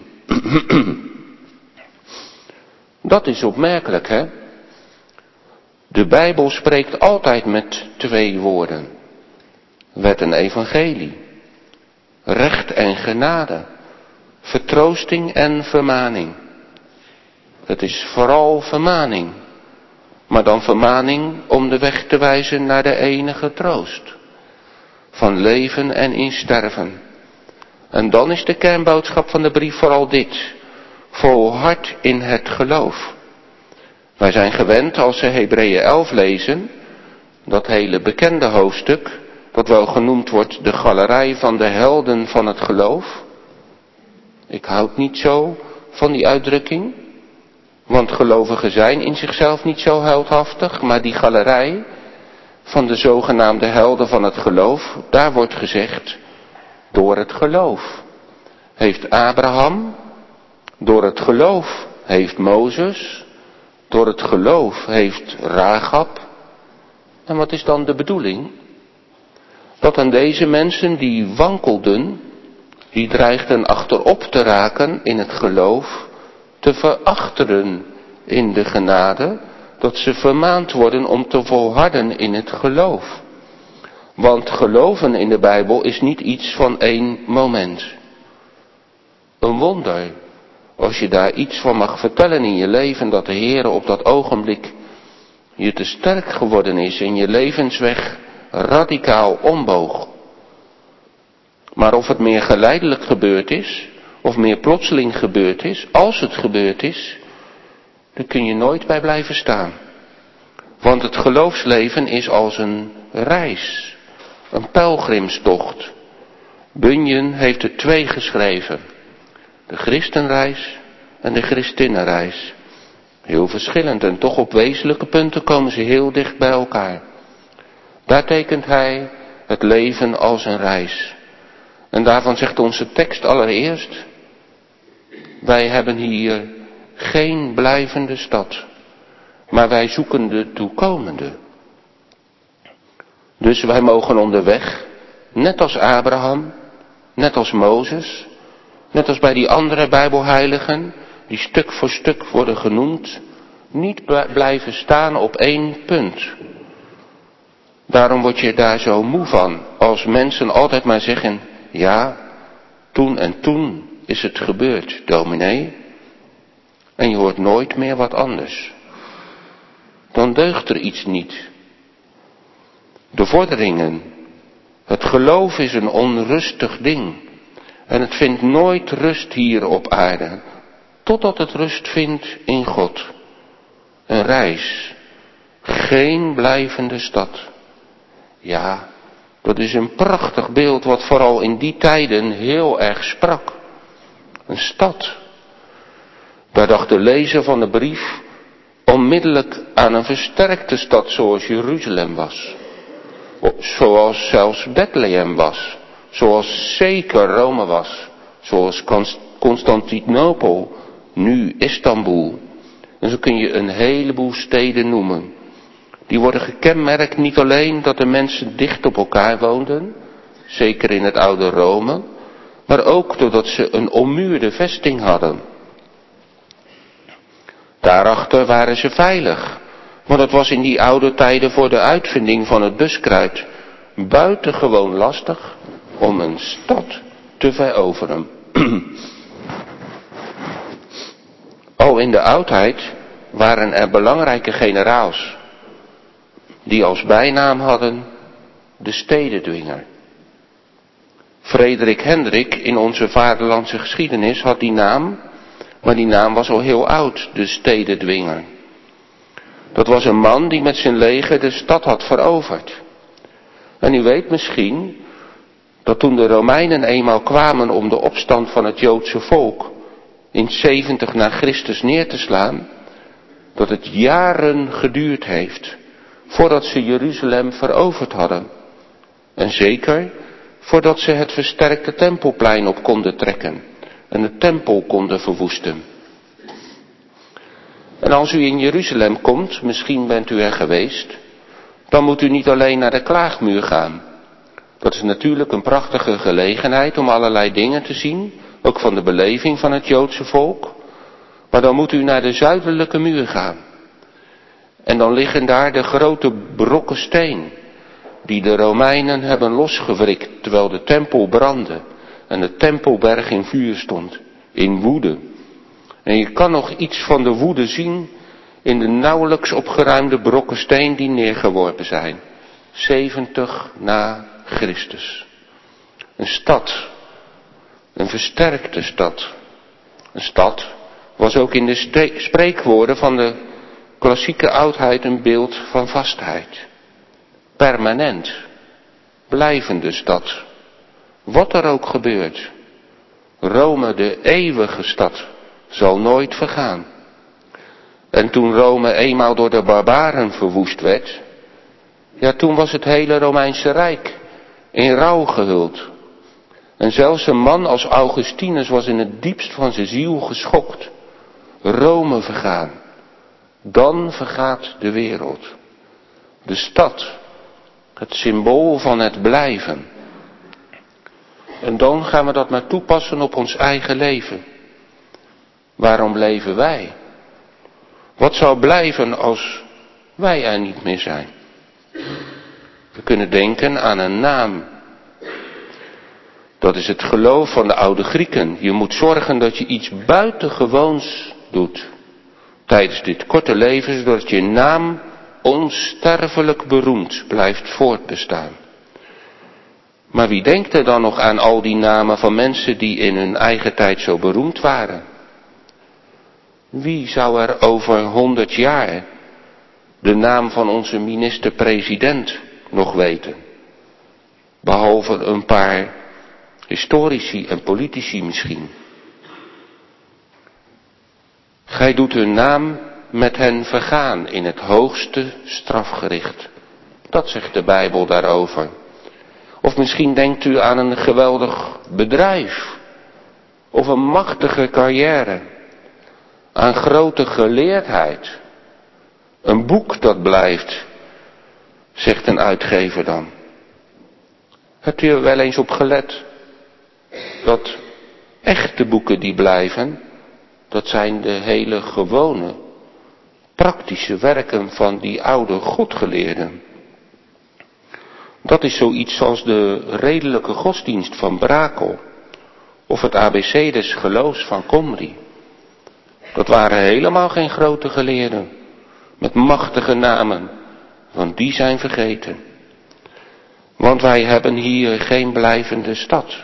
Dat is opmerkelijk, hè? De Bijbel spreekt altijd met twee woorden. Wet en evangelie. Recht en genade. Vertroosting en vermaning. Het is vooral vermaning. Maar dan vermaning om de weg te wijzen naar de enige troost. Van leven en in sterven. En dan is de kernboodschap van de brief vooral dit: volhard in het geloof. Wij zijn gewend, als we Hebreeën elf lezen, dat hele bekende hoofdstuk, dat wel genoemd wordt de galerij van de helden van het geloof. Ik houd niet zo van die uitdrukking, want gelovigen zijn in zichzelf niet zo heldhaftig, maar die galerij van de zogenaamde helden van het geloof, daar wordt gezegd: door het geloof heeft Abraham, door het geloof heeft Mozes, door het geloof heeft Rahab. En wat is dan de bedoeling? Dat aan deze mensen die wankelden, die dreigden achterop te raken in het geloof, te verachteren in de genade, dat ze vermaand worden om te volharden in het geloof. Want geloven in de Bijbel is niet iets van één moment. Een wonder, als je daar iets van mag vertellen in je leven, dat de Heer op dat ogenblik je te sterk geworden is en je levensweg radicaal omboog. Maar of het meer geleidelijk gebeurd is, of meer plotseling gebeurd is, als het gebeurd is, daar kun je nooit bij blijven staan. Want het geloofsleven is als een reis, een pelgrimstocht. Bunyan heeft er twee geschreven. De christenreis en de christinnenreis. Heel verschillend en toch op wezenlijke punten komen ze heel dicht bij elkaar. Daar tekent hij het leven als een reis. En daarvan zegt onze tekst allereerst, wij hebben hier geen blijvende stad, maar wij zoeken de toekomende. Dus wij mogen onderweg, net als Abraham, net als Mozes, net als bij die andere Bijbelheiligen, die stuk voor stuk worden genoemd, niet blijven staan op één punt. Daarom word je daar zo moe van, als mensen altijd maar zeggen, ja, toen en toen is het gebeurd, dominee. En je hoort nooit meer wat anders. Dan deugt er iets niet. De vorderingen. Het geloof is een onrustig ding. En het vindt nooit rust hier op aarde. Totdat het rust vindt in God. Een reis. Geen blijvende stad. Ja, dat is een prachtig beeld wat vooral in die tijden heel erg sprak. Een stad. Daar dacht de lezer van de brief onmiddellijk aan een versterkte stad zoals Jeruzalem was. Zoals zelfs Bethlehem was. Zoals zeker Rome was. Zoals Constantinopel, nu Istanbul. En zo kun je een heleboel steden noemen. Die worden gekenmerkt niet alleen dat de mensen dicht op elkaar woonden, zeker in het oude Rome, maar ook doordat ze een ommuurde vesting hadden. Daarachter waren ze veilig, want het was in die oude tijden voor de uitvinding van het buskruid buitengewoon lastig om een stad te veroveren. Al in de oudheid waren er belangrijke generaals die als bijnaam hadden de stedendwinger. Frederik Hendrik in onze vaderlandse geschiedenis had die naam, maar die naam was al heel oud, de stedendwinger. Dat was een man die met zijn leger de stad had veroverd. En u weet misschien dat toen de Romeinen eenmaal kwamen om de opstand van het Joodse volk in zeventig na Christus neer te slaan, dat het jaren geduurd heeft voordat ze Jeruzalem veroverd hadden. En zeker voordat ze het versterkte tempelplein op konden trekken en de tempel konden verwoesten. En als u in Jeruzalem komt, misschien bent u er geweest, dan moet u niet alleen naar de klaagmuur gaan. Dat is natuurlijk een prachtige gelegenheid om allerlei dingen te zien, ook van de beleving van het Joodse volk. Maar dan moet u naar de zuidelijke muur gaan. En dan liggen daar de grote brokken steen, die de Romeinen hebben losgewrikt, terwijl de tempel brandde en de tempelberg in vuur stond, in woede. En je kan nog iets van de woede zien in de nauwelijks opgeruimde brokken steen die neergeworpen zijn. zeventig na Christus. Een stad, een versterkte stad. Een stad was ook in de ste- spreekwoorden van de klassieke oudheid een beeld van vastheid. Permanent, blijvende stad. Wat er ook gebeurt. Rome, de eeuwige stad, zal nooit vergaan. En toen Rome eenmaal door de barbaren verwoest werd, ja, toen was het hele Romeinse Rijk in rouw gehuld. En zelfs een man als Augustinus was in het diepst van zijn ziel geschokt. Rome vergaan. Dan vergaat de wereld. De stad, het symbool van het blijven. En dan gaan we dat maar toepassen op ons eigen leven. Waarom leven wij? Wat zou blijven als wij er niet meer zijn? We kunnen denken aan een naam. Dat is het geloof van de oude Grieken. Je moet zorgen dat je iets buitengewoons doet tijdens dit korte leven, zodat je naam onsterfelijk beroemd blijft voortbestaan. Maar wie denkt er dan nog aan al die namen van mensen die in hun eigen tijd zo beroemd waren? Wie zou er over honderd jaar de naam van onze minister-president nog weten? Behalve een paar historici en politici misschien. Gij doet hun naam met hen vergaan in het hoogste strafgericht. Dat zegt de Bijbel daarover. Of misschien denkt u aan een geweldig bedrijf. Of een machtige carrière. Aan grote geleerdheid. Een boek dat blijft, zegt een uitgever dan. Hebt u er wel eens op gelet dat echte boeken die blijven, dat zijn de hele gewone, praktische werken van die oude godgeleerden. Dat is zoiets als de redelijke godsdienst van Brakel, of het A B C des geloofs van Komri. Dat waren helemaal geen grote geleerden, met machtige namen, want die zijn vergeten. Want wij hebben hier geen blijvende stad.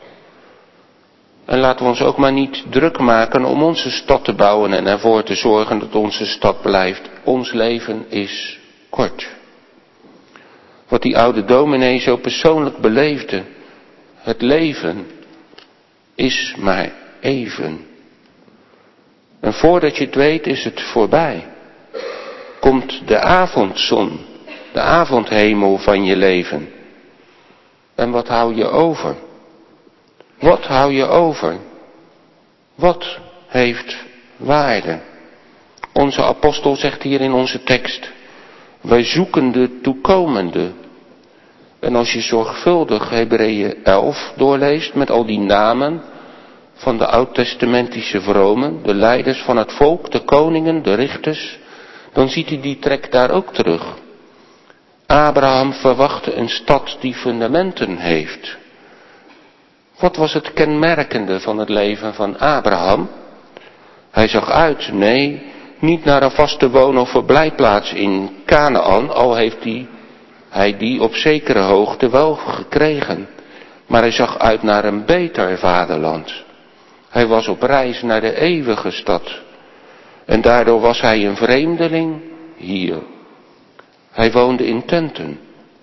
En laten we ons ook maar niet druk maken om onze stad te bouwen en ervoor te zorgen dat onze stad blijft. Ons leven is kort. Wat die oude dominee zo persoonlijk beleefde, het leven is maar even. En voordat je het weet is het voorbij. Komt de avondzon, de avondhemel van je leven. En wat hou je over? Wat hou je over? Wat heeft waarde? Onze apostel zegt hier in onze tekst, wij zoeken de toekomende. En als je zorgvuldig Hebreeën elf doorleest met al die namen van de oud-testamentische vromen, de leiders van het volk, de koningen, de richters, dan ziet u die trek daar ook terug. Abraham verwachtte een stad die fundamenten heeft. Wat was het kenmerkende van het leven van Abraham? Hij zag uit, nee, niet naar een vaste woon- of verblijfplaats in Kanaan, al heeft hij, hij die op zekere hoogte wel gekregen. Maar hij zag uit naar een beter vaderland. Hij was op reis naar de eeuwige stad. En daardoor was hij een vreemdeling hier. Hij woonde in tenten.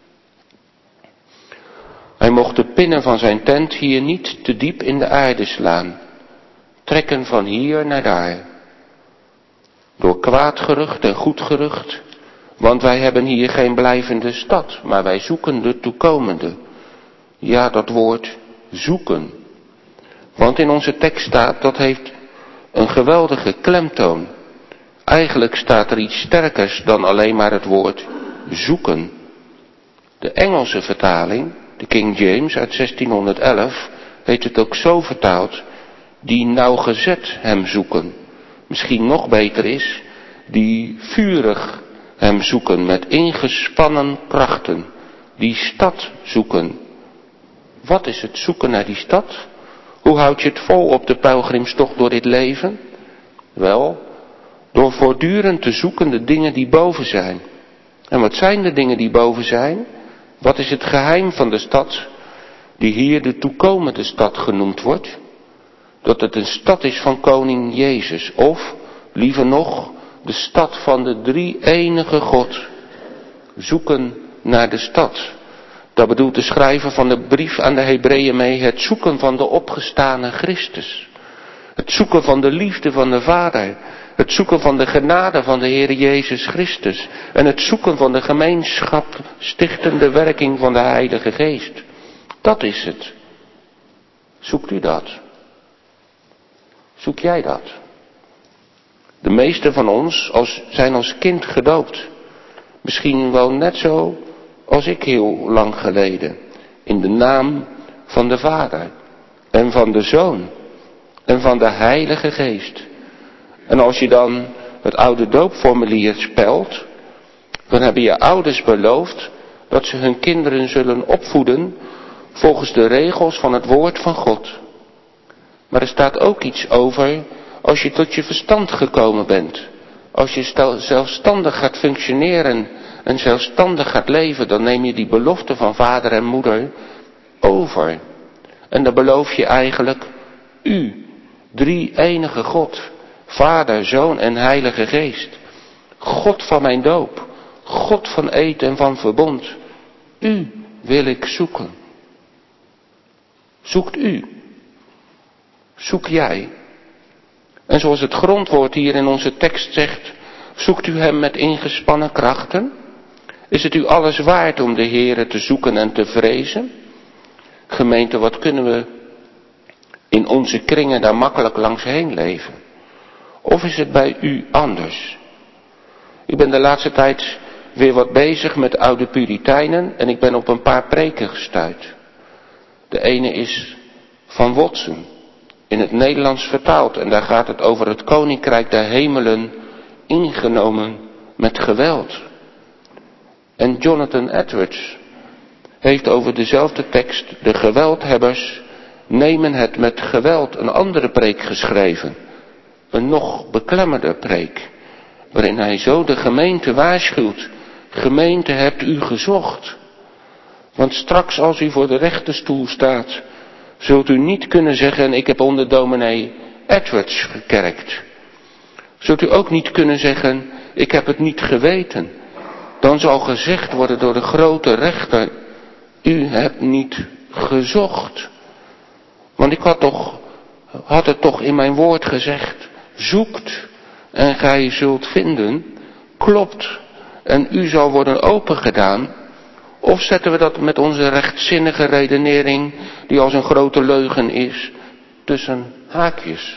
Hij mocht de pinnen van zijn tent hier niet te diep in de aarde slaan. Trekken van hier naar daar. Door kwaad gerucht en goed gerucht. Want wij hebben hier geen blijvende stad, maar wij zoeken de toekomende. Ja, dat woord zoeken. Want in onze tekst staat, dat heeft een geweldige klemtoon. Eigenlijk staat er iets sterkers dan alleen maar het woord zoeken. De Engelse vertaling, de King James uit zestienhonderdelf, heeft het ook zo vertaald, die nauwgezet hem zoeken. Misschien nog beter is, die vurig hem zoeken met ingespannen krachten, die stad zoeken. Wat is het zoeken naar die stad? Hoe houd je het vol op de pelgrimstocht door dit leven? Wel, door voortdurend te zoeken de dingen die boven zijn. En wat zijn de dingen die boven zijn? Wat is het geheim van de stad, die hier de toekomende stad genoemd wordt? Dat het een stad is van koning Jezus, of, liever nog, de stad van de drie-enige God. Zoeken naar de stad. Dat bedoelt de schrijver van de brief aan de Hebreeën mee, het zoeken van de opgestane Christus. Het zoeken van de liefde van de Vader. Het zoeken van de genade van de Heer Jezus Christus. En het zoeken van de gemeenschap stichtende werking van de Heilige Geest. Dat is het. Zoekt u dat? Zoek jij dat? De meesten van ons als, zijn als kind gedoopt. Misschien wel net zo als ik heel lang geleden. In de naam van de Vader. En van de Zoon. En van de Heilige Geest. En als je dan het oude doopformulier spelt, dan hebben je ouders beloofd dat ze hun kinderen zullen opvoeden volgens de regels van het woord van God. Maar er staat ook iets over als je tot je verstand gekomen bent. Als je stel, zelfstandig gaat functioneren en zelfstandig gaat leven, dan neem je die belofte van vader en moeder over. En dan beloof je eigenlijk u, drie enige God, Vader, Zoon en Heilige Geest. God van mijn doop, God van eed en van verbond. U wil ik zoeken. Zoekt u. Zoek jij. En zoals het grondwoord hier in onze tekst zegt, zoekt u hem met ingespannen krachten? Is het u alles waard om de Heere te zoeken en te vrezen? Gemeente, wat kunnen we in onze kringen daar makkelijk langs heen leven? Of is het bij u anders? Ik ben de laatste tijd weer wat bezig met oude Puritijnen en ik ben op een paar preken gestuit. De ene is van Watson, in het Nederlands vertaald, en daar gaat het over het koninkrijk der hemelen ingenomen met geweld. En Jonathan Edwards heeft over dezelfde tekst, de geweldhebbers nemen het met geweld, een andere preek geschreven. Een nog beklemmender preek, waarin hij zo de gemeente waarschuwt. Gemeente, hebt u gezocht? Want straks als u voor de rechterstoel staat, zult u niet kunnen zeggen, ik heb onder dominee Edwards gekerkt. Zult u ook niet kunnen zeggen, ik heb het niet geweten. Dan zal gezegd worden door de grote rechter, u hebt niet gezocht. Want ik had toch, had het toch in mijn woord gezegd, zoekt en gij zult vinden, klopt en u zal worden opengedaan. Of zetten we dat met onze rechtzinnige redenering, die als een grote leugen is, tussen haakjes?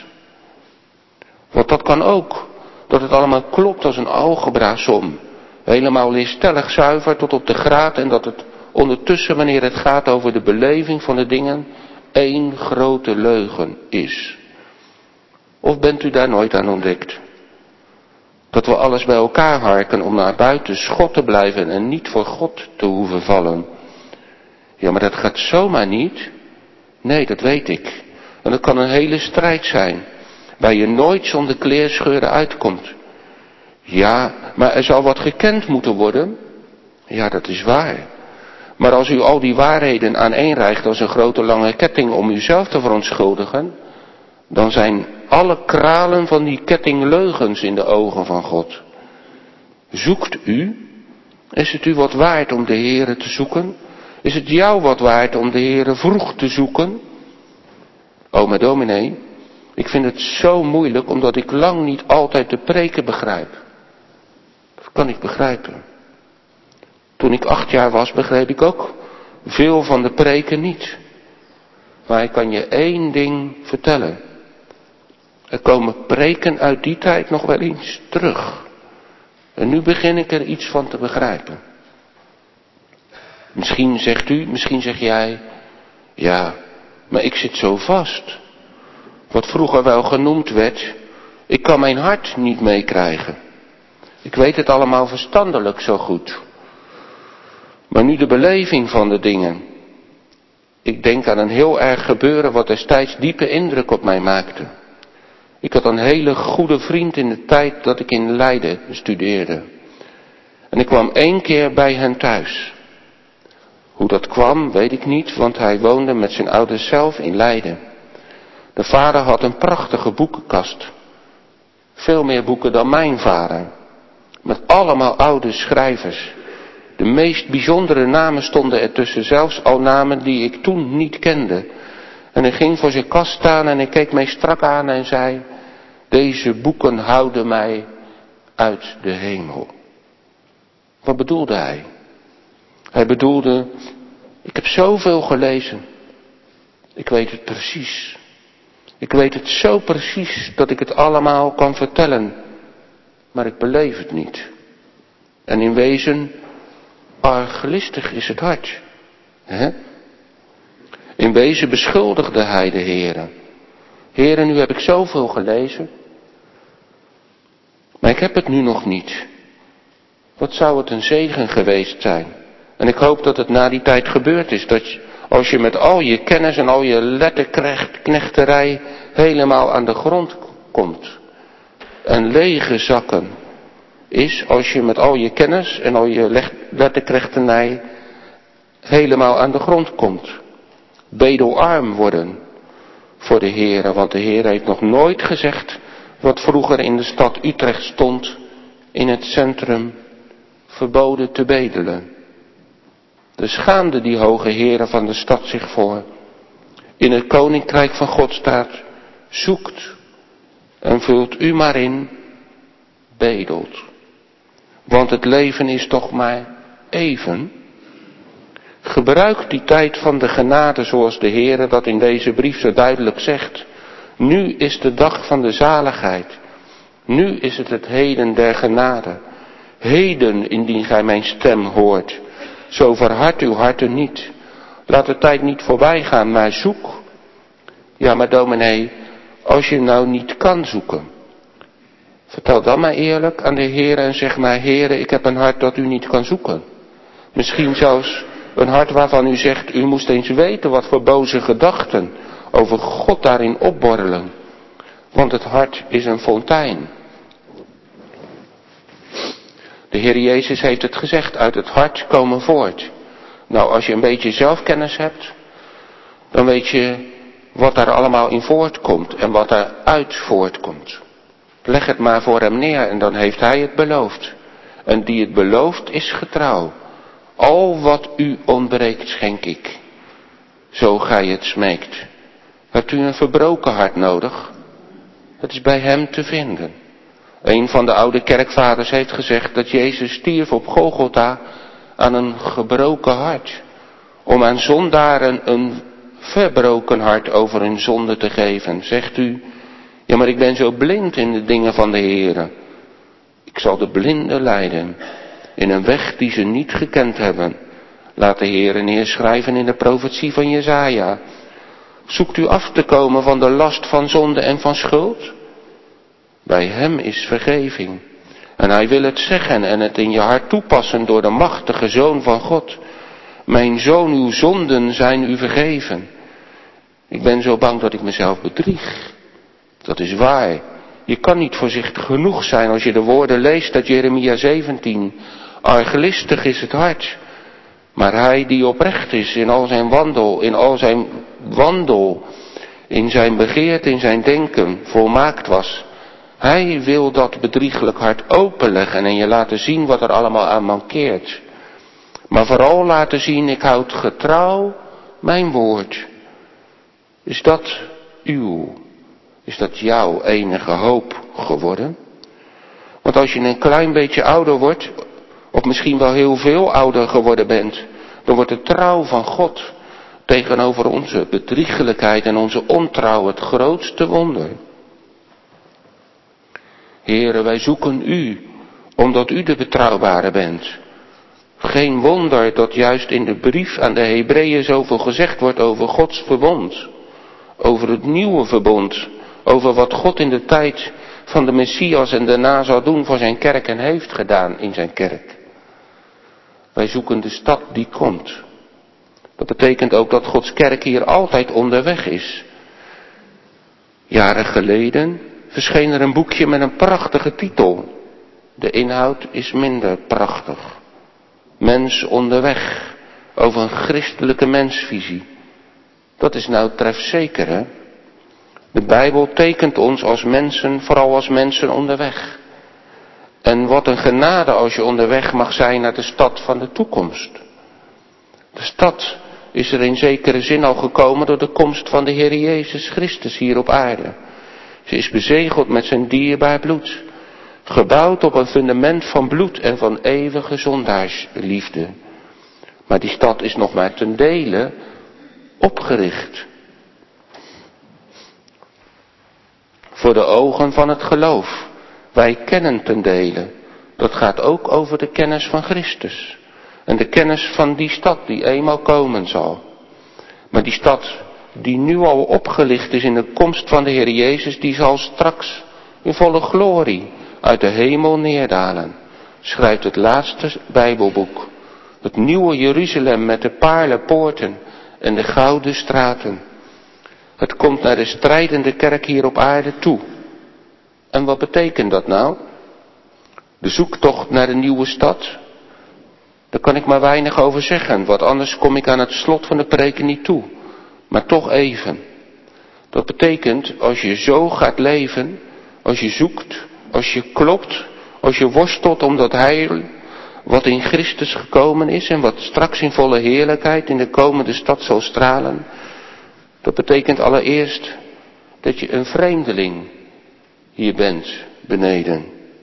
Want dat kan ook, dat het allemaal klopt als een algebra-som. Helemaal leerstellig zuiver tot op de graad en dat het ondertussen, wanneer het gaat over de beleving van de dingen, één grote leugen is. Of bent u daar nooit aan ontdekt? Dat we alles bij elkaar harken om naar buiten schot te blijven en niet voor God te hoeven vallen. Ja, maar dat gaat zomaar niet. Nee, dat weet ik. En dat kan een hele strijd zijn, waar je nooit zonder kleerscheuren uitkomt. Ja, maar er zal wat gekend moeten worden. Ja, dat is waar. Maar als u al die waarheden aaneenrijgt als een grote lange ketting om uzelf te verontschuldigen, dan zijn alle kralen van die ketting leugens in de ogen van God. Zoekt u? Is het u wat waard om de Heere te zoeken? Is het jou wat waard om de Heere vroeg te zoeken? O, maar dominee, ik vind het zo moeilijk omdat ik lang niet altijd de preken begrijp. Dat kan ik begrijpen. Toen ik acht jaar was, begreep ik ook veel van de preken niet. Maar ik kan je één ding vertellen. Er komen preken uit die tijd nog wel eens terug. En nu begin ik er iets van te begrijpen. Misschien zegt u, misschien zeg jij, ja, maar ik zit zo vast. Wat vroeger wel genoemd werd, ik kan mijn hart niet meekrijgen. Ik weet het allemaal verstandelijk zo goed. Maar nu de beleving van de dingen. Ik denk aan een heel erg gebeuren wat destijds diepe indruk op mij maakte. Ik had een hele goede vriend in de tijd dat ik in Leiden studeerde. En ik kwam één keer bij hen thuis. Hoe dat kwam, weet ik niet, want hij woonde met zijn ouders zelf in Leiden. De vader had een prachtige boekenkast. Veel meer boeken dan mijn vader. Met allemaal oude schrijvers. De meest bijzondere namen stonden ertussen, zelfs al namen die ik toen niet kende. En hij ging voor zijn kast staan en hij keek mij strak aan en zei, deze boeken houden mij uit de hemel. Wat bedoelde hij? Hij bedoelde, ik heb zoveel gelezen. Ik weet het precies. Ik weet het zo precies dat ik het allemaal kan vertellen. Maar ik beleef het niet. En in wezen, arglistig is het hart. Hè? In wezen beschuldigde hij de Heere. Heere, nu heb ik zoveel gelezen. Maar ik heb het nu nog niet. Wat zou het een zegen geweest zijn? En ik hoop dat het na die tijd gebeurd is. Dat je, als je met al je kennis en al je letterknechterij helemaal aan de grond komt. En lege zakken is als je met al je kennis en al je letterkrechtenij helemaal aan de grond komt. Bedelarm worden voor de Heere, want de Heere heeft nog nooit gezegd wat vroeger in de stad Utrecht stond, in het centrum, verboden te bedelen. Dus schaamde die hoge Heere van de stad zich voor. In het koninkrijk van God staat, zoekt en vult u maar in, bedelt. Want het leven is toch maar even. Gebruik die tijd van de genade zoals de Heere dat in deze brief zo duidelijk zegt. Nu is de dag van de zaligheid. Nu is het het heden der genade. Heden, indien gij mijn stem hoort. Zo verhard uw harten niet. Laat de tijd niet voorbij gaan, maar zoek. Ja, maar dominee, als je nou niet kan zoeken. Vertel dan maar eerlijk aan de Heere en zeg maar, Heere, ik heb een hart dat u niet kan zoeken. Misschien zelfs een hart waarvan u zegt, u moest eens weten wat voor boze gedachten over God daarin opborrelen. Want het hart is een fontein. De Heer Jezus heeft het gezegd, uit het hart komen voort. Nou, als je een beetje zelfkennis hebt, dan weet je wat daar allemaal in voortkomt en wat daaruit voortkomt. Leg het maar voor hem neer en dan heeft hij het beloofd. En die het belooft is getrouw. Al wat u ontbreekt schenk ik, zo gij het smeekt. Hebt u een verbroken hart nodig? Het is bij hem te vinden. Een van de oude kerkvaders heeft gezegd dat Jezus stierf op Golgotha aan een gebroken hart. Om aan zondaren een verbroken hart over hun zonde te geven. Zegt u, ja maar ik ben zo blind in de dingen van de Heere. Ik zal de blinden leiden in een weg die ze niet gekend hebben. Laat de Heere neerschrijven in de profetie van Jesaja. Zoekt u af te komen van de last van zonde en van schuld? Bij hem is vergeving. En hij wil het zeggen en het in je hart toepassen door de machtige Zoon van God. Mijn zoon, uw zonden zijn u vergeven. Ik ben zo bang dat ik mezelf bedrieg. Dat is waar. Je kan niet voorzichtig genoeg zijn als je de woorden leest uit Jeremia zeventien. Arglistig is het hart. Maar hij die oprecht is in al zijn wandel, in al zijn wandel, in zijn begeerte, in zijn denken, volmaakt was. Hij wil dat bedriegelijk hart openleggen en je laten zien wat er allemaal aan mankeert. Maar vooral laten zien, ik houd getrouw mijn woord. Is dat uw, is dat jouw enige hoop geworden? Want als je een klein beetje ouder wordt, of misschien wel heel veel ouder geworden bent, dan wordt de trouw van God tegenover onze bedriegelijkheid en onze ontrouw het grootste wonder. Heere, wij zoeken u, omdat u de betrouwbare bent. Geen wonder dat juist in de brief aan de Hebreeën zoveel gezegd wordt over Gods verbond. Over het nieuwe verbond. Over wat God in de tijd van de Messias en daarna zal doen voor zijn kerk en heeft gedaan in zijn kerk. Wij zoeken de stad die komt. Dat betekent ook dat Gods kerk hier altijd onderweg is. Jaren geleden verscheen er een boekje met een prachtige titel. De inhoud is minder prachtig. Mens onderweg, over een christelijke mensvisie. Dat is nou trefzeker, hè? De Bijbel tekent ons als mensen, vooral als mensen onderweg. En wat een genade als je onderweg mag zijn naar de stad van de toekomst. De stad is er in zekere zin al gekomen door de komst van de Heer Jezus Christus hier op aarde. Ze is bezegeld met zijn dierbaar bloed. Gebouwd op een fundament van bloed en van eeuwige zondaarsliefde. Maar die stad is nog maar ten dele opgericht. Voor de ogen van het geloof. Wij kennen ten dele. Dat gaat ook over de kennis van Christus. En de kennis van die stad die eenmaal komen zal. Maar die stad die nu al opgelicht is in de komst van de Heer Jezus, die zal straks in volle glorie uit de hemel neerdalen. Schrijft het laatste Bijbelboek. Het nieuwe Jeruzalem met de paarlenpoorten en de gouden straten. Het komt naar de strijdende kerk hier op aarde toe. En wat betekent dat nou? De zoektocht naar een nieuwe stad, daar kan ik maar weinig over zeggen, want anders kom ik aan het slot van de preken niet toe. Maar toch even. Dat betekent, als je zo gaat leven, als je zoekt, als je klopt, als je worstelt om dat heil wat in Christus gekomen is en wat straks in volle heerlijkheid in de komende stad zal stralen. Dat betekent allereerst dat je een vreemdeling hier bent beneden.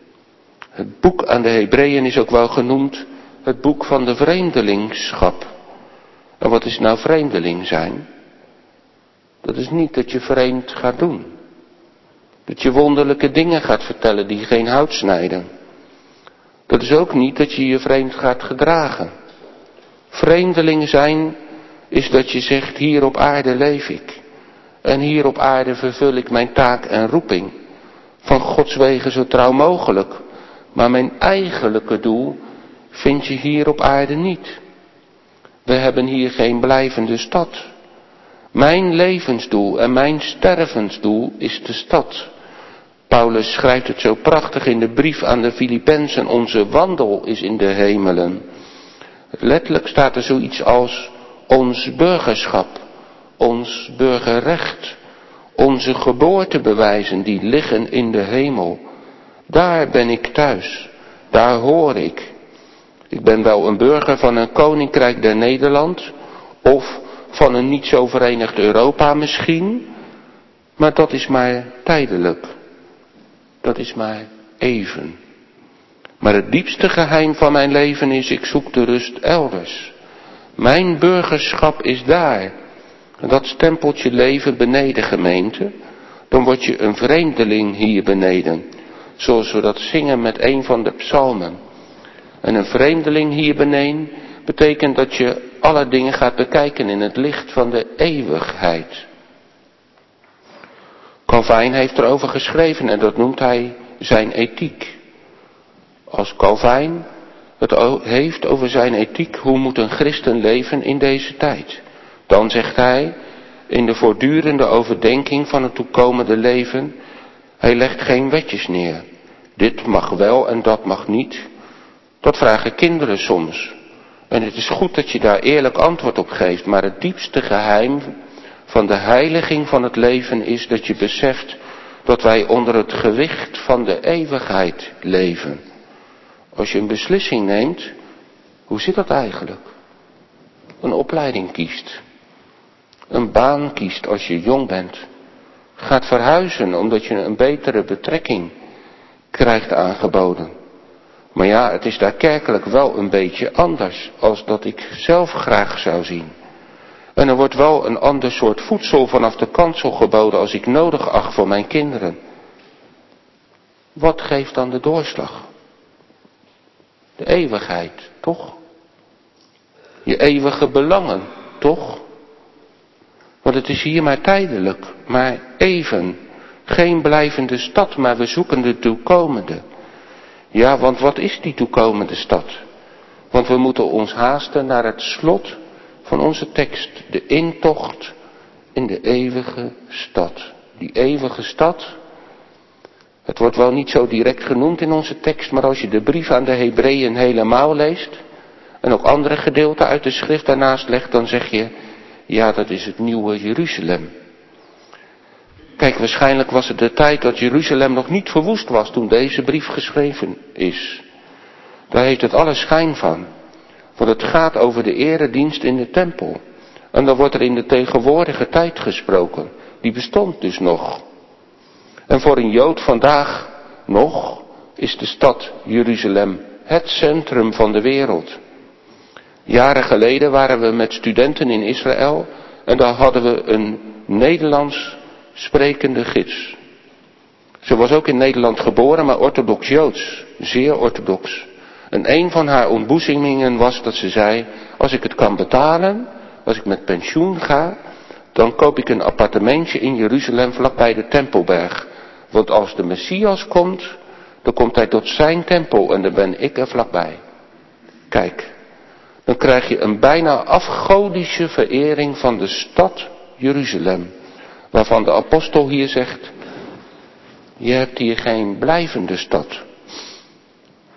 Het boek aan de Hebreeën is ook wel genoemd het boek van de vreemdelingschap. En wat is nou vreemdeling zijn? Dat is niet dat je vreemd gaat doen. Dat je wonderlijke dingen gaat vertellen die geen hout snijden. Dat is ook niet dat je je vreemd gaat gedragen. Vreemdeling zijn is dat je zegt, hier op aarde leef ik. En hier op aarde vervul ik mijn taak en roeping. Van Gods wegen zo trouw mogelijk. Maar mijn eigenlijke doel vind je hier op aarde niet. We hebben hier geen blijvende stad. Mijn levensdoel en mijn stervensdoel is de stad. Paulus schrijft het zo prachtig in de brief aan de Filippenzen. Onze wandel is in de hemelen. Letterlijk staat er zoiets als ons burgerschap, ons burgerrecht, onze geboortebewijzen die liggen in de hemel. Daar ben ik thuis, daar hoor ik. Ik ben wel een burger van een koninkrijk der Nederland of van een niet zo verenigd Europa misschien, maar dat is maar tijdelijk. Dat is maar even. Maar het diepste geheim van mijn leven is, ik zoek de rust elders. Mijn burgerschap is daar. En dat stempelt je leven beneden, gemeente. Dan word je een vreemdeling hier beneden. Zoals we dat zingen met een van de psalmen. En een vreemdeling hier beneden betekent dat je alle dingen gaat bekijken in het licht van de eeuwigheid. Calvijn heeft erover geschreven en dat noemt hij zijn ethiek. Als Calvijn het heeft over zijn ethiek, hoe moet een christen leven in deze tijd? Dan zegt hij, in de voortdurende overdenking van het toekomende leven, hij legt geen wetjes neer. Dit mag wel en dat mag niet. Dat vragen kinderen soms. En het is goed dat je daar eerlijk antwoord op geeft, maar het diepste geheim van de heiliging van het leven is dat je beseft dat wij onder het gewicht van de eeuwigheid leven. Als je een beslissing neemt, hoe zit dat eigenlijk? Een opleiding kiest. Een baan kiest als je jong bent. Gaat verhuizen omdat je een betere betrekking krijgt aangeboden. Maar ja, het is daar kerkelijk wel een beetje anders als dat ik zelf graag zou zien. En er wordt wel een ander soort voedsel vanaf de kansel geboden als ik nodig acht voor mijn kinderen. Wat geeft dan de doorslag? De eeuwigheid, toch? Je eeuwige belangen, toch? Want het is hier maar tijdelijk, maar even. Geen blijvende stad, maar we zoeken de toekomende. Ja, want wat is die toekomende stad? Want we moeten ons haasten naar het slot van onze tekst. De intocht in de eeuwige stad. Die eeuwige stad, het wordt wel niet zo direct genoemd in onze tekst, maar als je de brief aan de Hebreeën helemaal leest en ook andere gedeelten uit de schrift daarnaast legt, dan zeg je, ja, dat is het nieuwe Jeruzalem. Kijk, waarschijnlijk was het de tijd dat Jeruzalem nog niet verwoest was toen deze brief geschreven is. Daar heeft het alle schijn van. Want het gaat over de eredienst in de tempel. En dan wordt er in de tegenwoordige tijd gesproken. Die bestond dus nog. En voor een Jood vandaag nog is de stad Jeruzalem het centrum van de wereld. Jaren geleden waren we met studenten in Israël en daar hadden we een Nederlands sprekende gids. Ze was ook in Nederland geboren, maar orthodox Joods, zeer orthodox. En een van haar ontboezemingen was dat ze zei, als ik het kan betalen, als ik met pensioen ga, dan koop ik een appartementje in Jeruzalem vlakbij de Tempelberg. Want als de Messias komt, dan komt hij tot zijn tempel en dan ben ik er vlakbij. Kijk, dan krijg je een bijna afgodische verering van de stad Jeruzalem. Waarvan de apostel hier zegt, je hebt hier geen blijvende stad.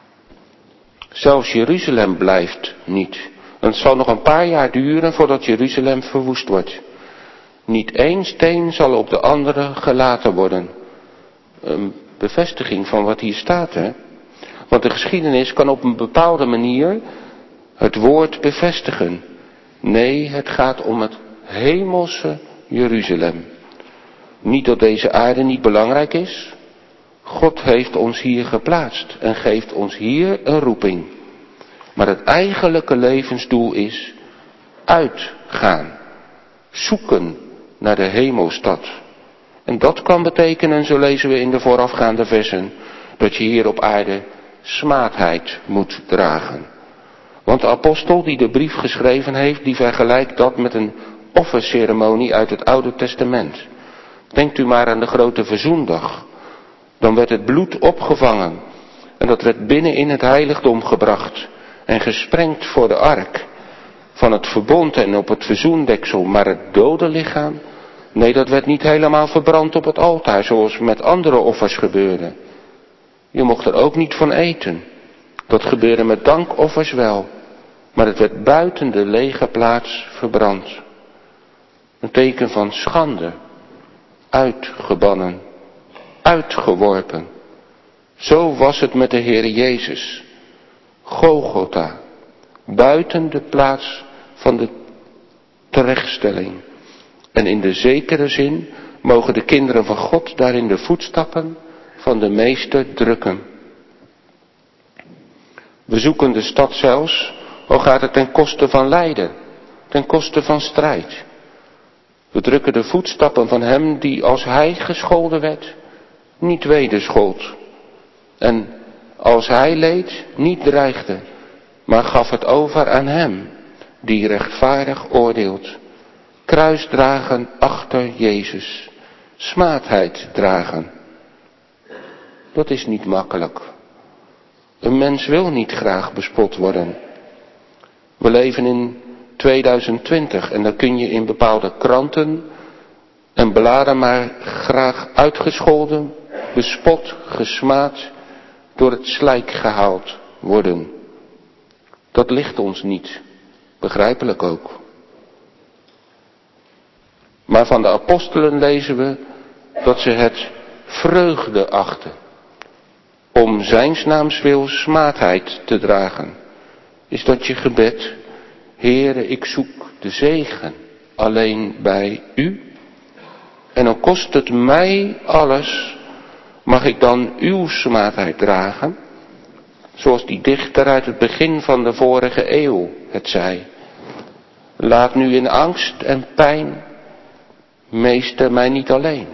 Zelfs Jeruzalem blijft niet. En het zal nog een paar jaar duren voordat Jeruzalem verwoest wordt. Niet één steen zal op de andere gelaten worden. Een bevestiging van wat hier staat, hè. Want de geschiedenis kan op een bepaalde manier het woord bevestigen. Nee, het gaat om het hemelse Jeruzalem. Niet dat deze aarde niet belangrijk is. God heeft ons hier geplaatst en geeft ons hier een roeping. Maar het eigenlijke levensdoel is uitgaan. Zoeken naar de hemelstad. En dat kan betekenen, zo lezen we in de voorafgaande versen, dat je hier op aarde smaadheid moet dragen. Want de apostel die de brief geschreven heeft, die vergelijkt dat met een offerceremonie uit het Oude Testament. Denkt u maar aan de grote verzoendag. Dan werd het bloed opgevangen en dat werd binnen in het heiligdom gebracht en gesprengd voor de ark van het verbond en op het verzoendeksel. Maar het dode lichaam, nee, dat werd niet helemaal verbrand op het altaar zoals met andere offers gebeurde. Je mocht er ook niet van eten. Dat gebeurde met dankoffers wel, maar het werd buiten de lege plaats verbrand. Een teken van schande, uitgebannen, uitgeworpen. Zo was het met de Heere Jezus. Golgotha, buiten de plaats van de terechtstelling. En in de zekere zin mogen de kinderen van God daar in de voetstappen van de meester drukken. We zoeken de stad zelfs, al gaat het ten koste van lijden, ten koste van strijd. We drukken de voetstappen van hem die als hij gescholden werd, niet wederschold. En als hij leed, niet dreigde, maar gaf het over aan hem, die rechtvaardig oordeelt. Kruis dragen achter Jezus, smaadheid dragen. Dat is niet makkelijk. Een mens wil niet graag bespot worden. We leven in tweeduizend twintig en dan kun je in bepaalde kranten en bladen maar graag uitgescholden, bespot, gesmaad, door het slijk gehaald worden. Dat ligt ons niet, begrijpelijk ook. Maar van de apostelen lezen we dat ze het vreugde achten om zijns naams wil smaadheid te dragen. Is dat je gebed? Heere, ik zoek de zegen alleen bij u. En dan kost het mij alles, mag ik dan uw smaadheid dragen? Zoals die dichter uit het begin van de vorige eeuw het zei. Laat nu in angst en pijn, meester, mij niet alleen.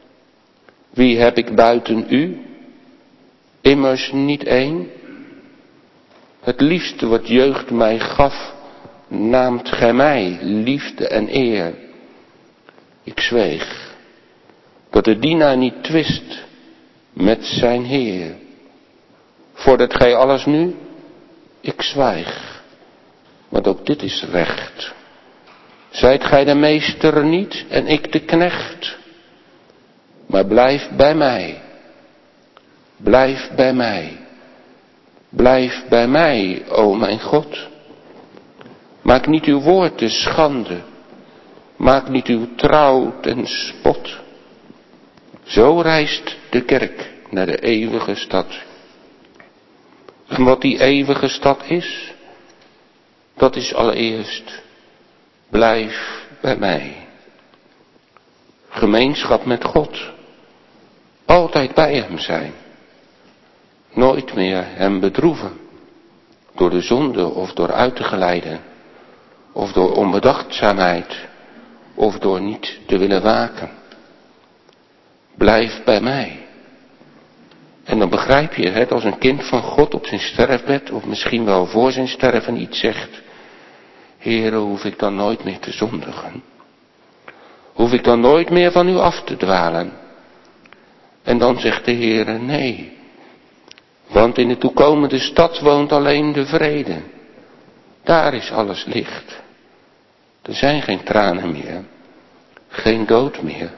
Wie heb ik buiten u? Immers niet één. Het liefste wat jeugd mij gaf, naamt gij mij, liefde en eer. Ik zweeg, dat de dienaar niet twist met zijn Heer. Voordat gij alles nu, ik zwijg, want ook dit is recht. Zijt gij de meester niet en ik de knecht, maar blijf bij mij, blijf bij mij, blijf bij mij, o mijn God. Maak niet uw woord te schande, maak niet uw trouw ten spot. Zo reist de kerk naar de eeuwige stad. En wat die eeuwige stad is, dat is allereerst, blijf bij mij. Gemeenschap met God, altijd bij hem zijn. Nooit meer hem bedroeven, door de zonde of door uit te glijden, of door onbedachtzaamheid, of door niet te willen waken. Blijf bij mij. En dan begrijp je het als een kind van God op zijn sterfbed, of misschien wel voor zijn sterven iets zegt. Heere, hoef ik dan nooit meer te zondigen? Hoef ik dan nooit meer van u af te dwalen? En dan zegt de Heere, nee. Want in de toekomende stad woont alleen de vrede. Daar is alles licht. Er zijn geen tranen meer. Geen dood meer.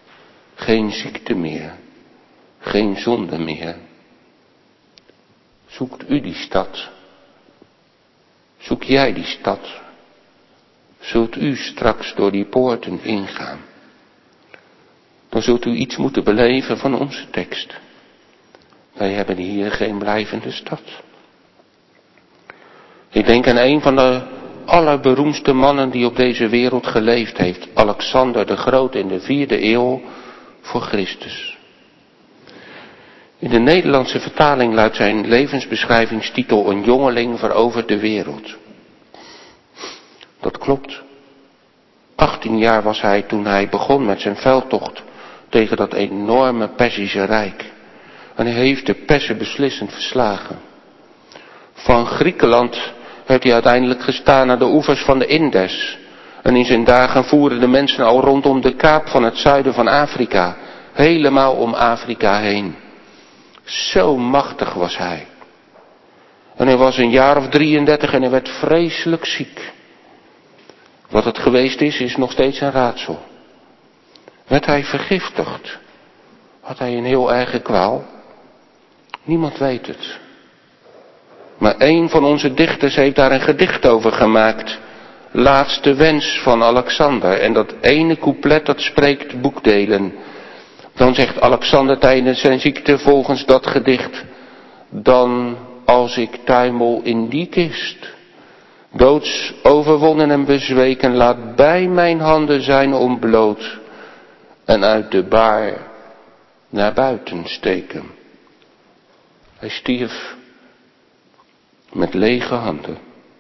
Geen ziekte meer. Geen zonde meer. Zoekt u die stad? Zoek jij die stad? Zult u straks door die poorten ingaan? Dan zult u iets moeten beleven van onze tekst. Wij hebben hier geen blijvende stad. Ik denk aan een van de allerberoemdste mannen die op deze wereld geleefd heeft. Alexander de Grote in de vierde eeuw voor Christus. In de Nederlandse vertaling luidt zijn levensbeschrijvingstitel Een jongeling verovert de wereld. Dat klopt. achttien jaar was hij toen hij begon met zijn veldtocht tegen dat enorme Perzische Rijk. En hij heeft de Persen beslissend verslagen. Van Griekenland heeft hij uiteindelijk gestaan aan de oevers van de Indus. En in zijn dagen voeren de mensen al rondom de kaap van het zuiden van Afrika. Helemaal om Afrika heen. Zo machtig was hij. En hij was een jaar of drieëndertig en hij werd vreselijk ziek. Wat het geweest is, is nog steeds een raadsel. Werd hij vergiftigd? Had hij een heel erge kwaal? Niemand weet het. Maar een van onze dichters heeft daar een gedicht over gemaakt. Laatste wens van Alexander. En dat ene couplet dat spreekt boekdelen. Dan zegt Alexander tijdens zijn ziekte volgens dat gedicht. Dan als ik tuimel in die kist. Doods overwonnen en bezweken, laat bij mijn handen zijn ontbloot. En uit de baar naar buiten steken. Hij stierf met lege handen.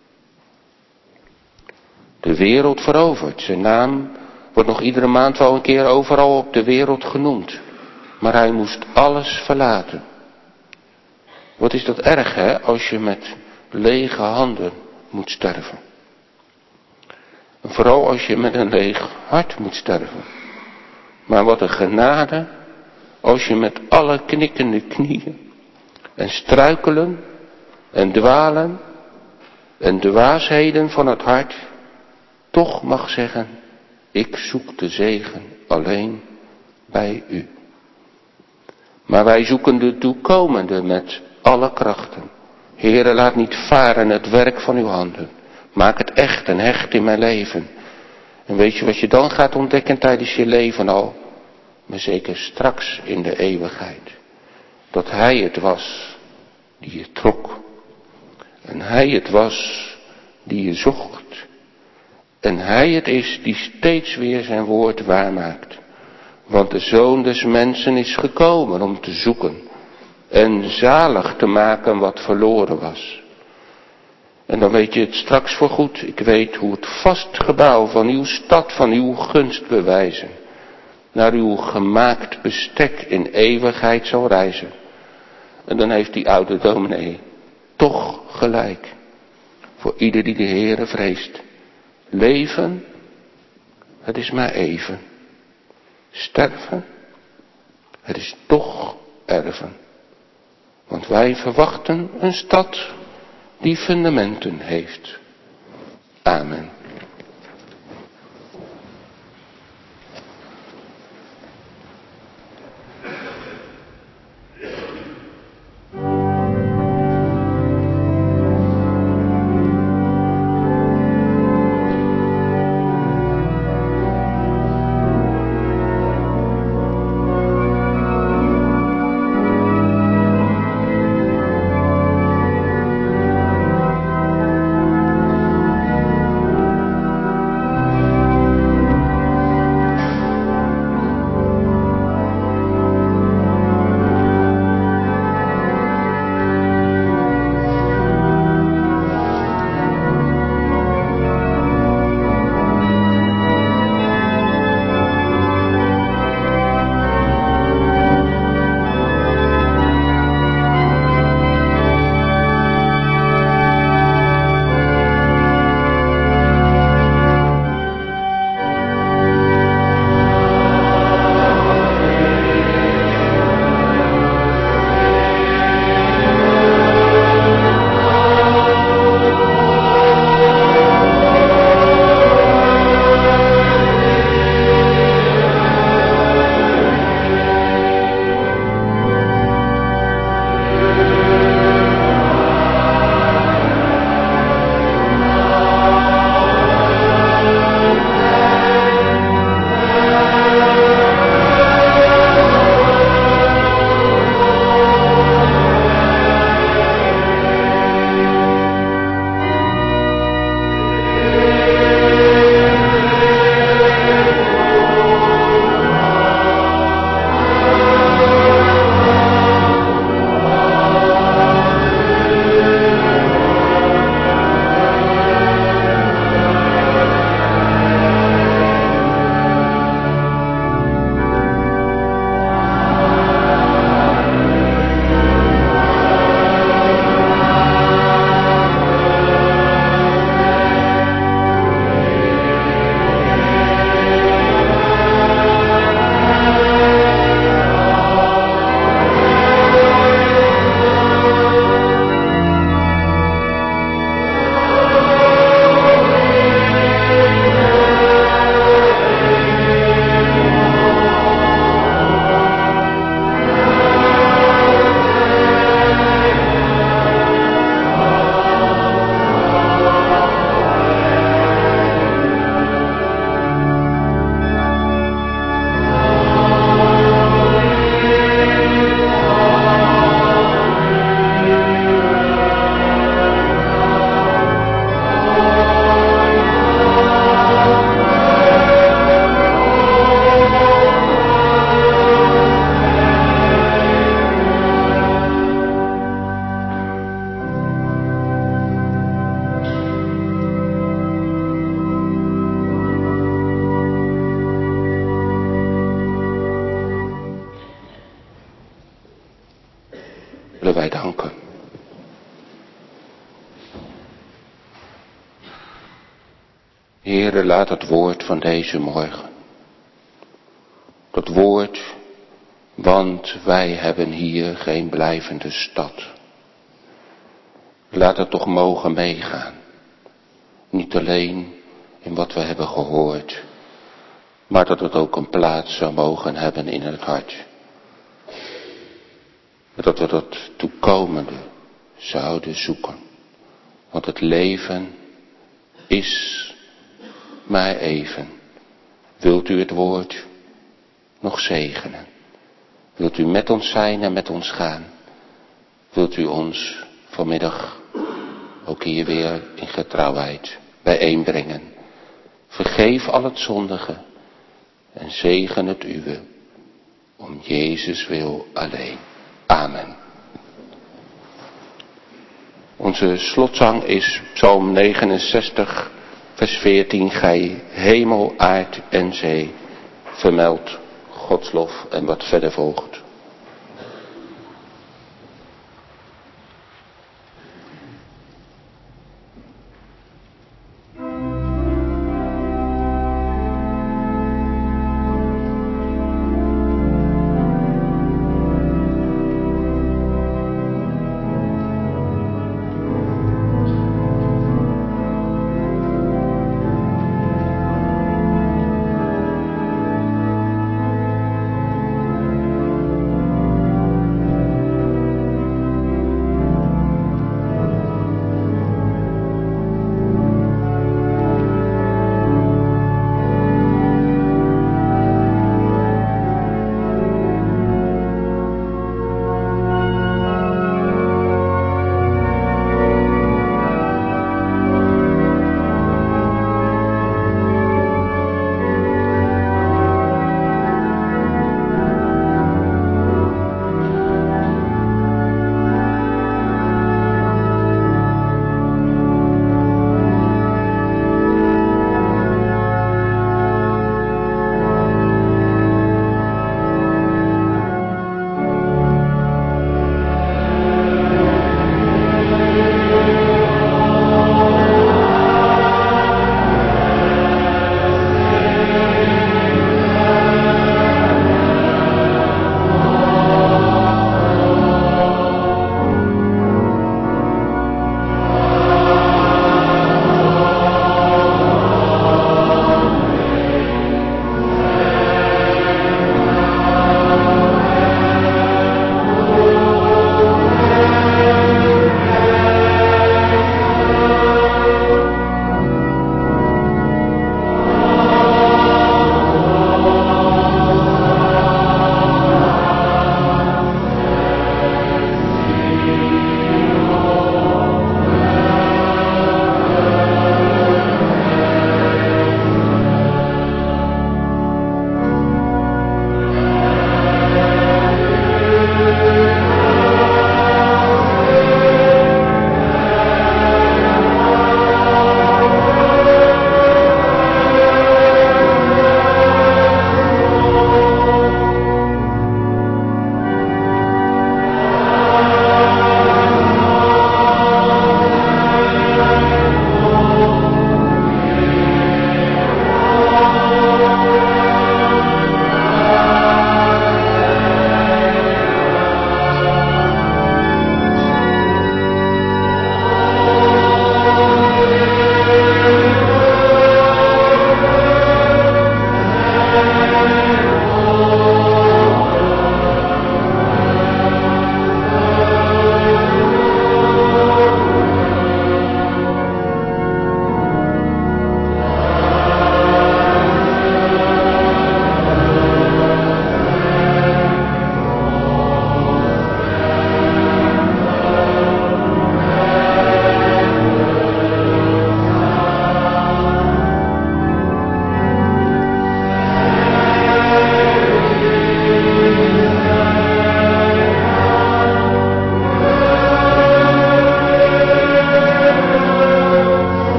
De wereld veroverd. Zijn naam wordt nog iedere maand wel een keer overal op de wereld genoemd. Maar hij moest alles verlaten. Wat is dat erg, hè, als je met lege handen moet sterven. En vooral als je met een leeg hart moet sterven. Maar wat een genade als je met alle knikkende knieën en struikelen en dwalen en dwaasheden van het hart toch mag zeggen, ik zoek de zegen alleen bij u. Maar wij zoeken de toekomende met alle krachten. Heere, laat niet varen het werk van uw handen. Maak het echt en hecht in mijn leven. En weet je wat je dan gaat ontdekken tijdens je leven al? Maar zeker straks in de eeuwigheid. Dat hij het was die je trok. En hij het was die je zocht. En hij het is die steeds weer zijn woord waarmaakt. Want de Zoon des Mensen is gekomen om te zoeken. En zalig te maken wat verloren was. En dan weet je het straks voorgoed. Ik weet hoe het vast gebouw van uw stad, van uw gunst bewijzen. Naar uw gemaakt bestek in eeuwigheid zal reizen. En dan heeft die oude dominee toch gelijk. Voor ieder die de Heere vreest. Leven, het is maar even. Sterven, het is toch erven. Want wij verwachten een stad die fundamenten heeft. Amen. willen wij danken. Heere, laat het woord van deze morgen, dat woord, want wij hebben hier geen blijvende stad. Laat het toch mogen meegaan, niet alleen in wat we hebben gehoord, maar dat het ook een plaats zou mogen hebben in het hart. Dat we dat toekomende zouden zoeken, want het leven is maar even. Wilt u het woord nog zegenen? Wilt u met ons zijn en met ons gaan? Wilt u ons vanmiddag ook hier weer in getrouwheid bijeenbrengen? Vergeef al het zondige en zegen het uwe, om Jezus wil alleen. Amen. Onze slotzang is Psalm negenenzestig, vers veertien. Gij hemel, aard en zee, vermeld Gods lof, en wat verder volgt.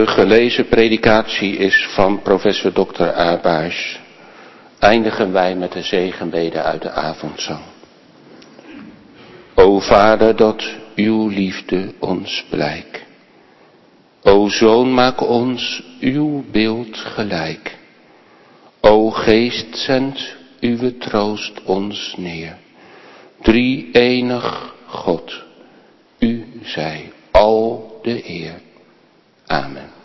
De gelezen predikatie is van professor dokter Abaes. Eindigen wij met de zegenbede uit de avondzang. O Vader, dat uw liefde ons blijk. O Zoon, maak ons uw beeld gelijk. O Geest, zend uw troost ons neer. Drie-enig God, u zij al de eer. Amen.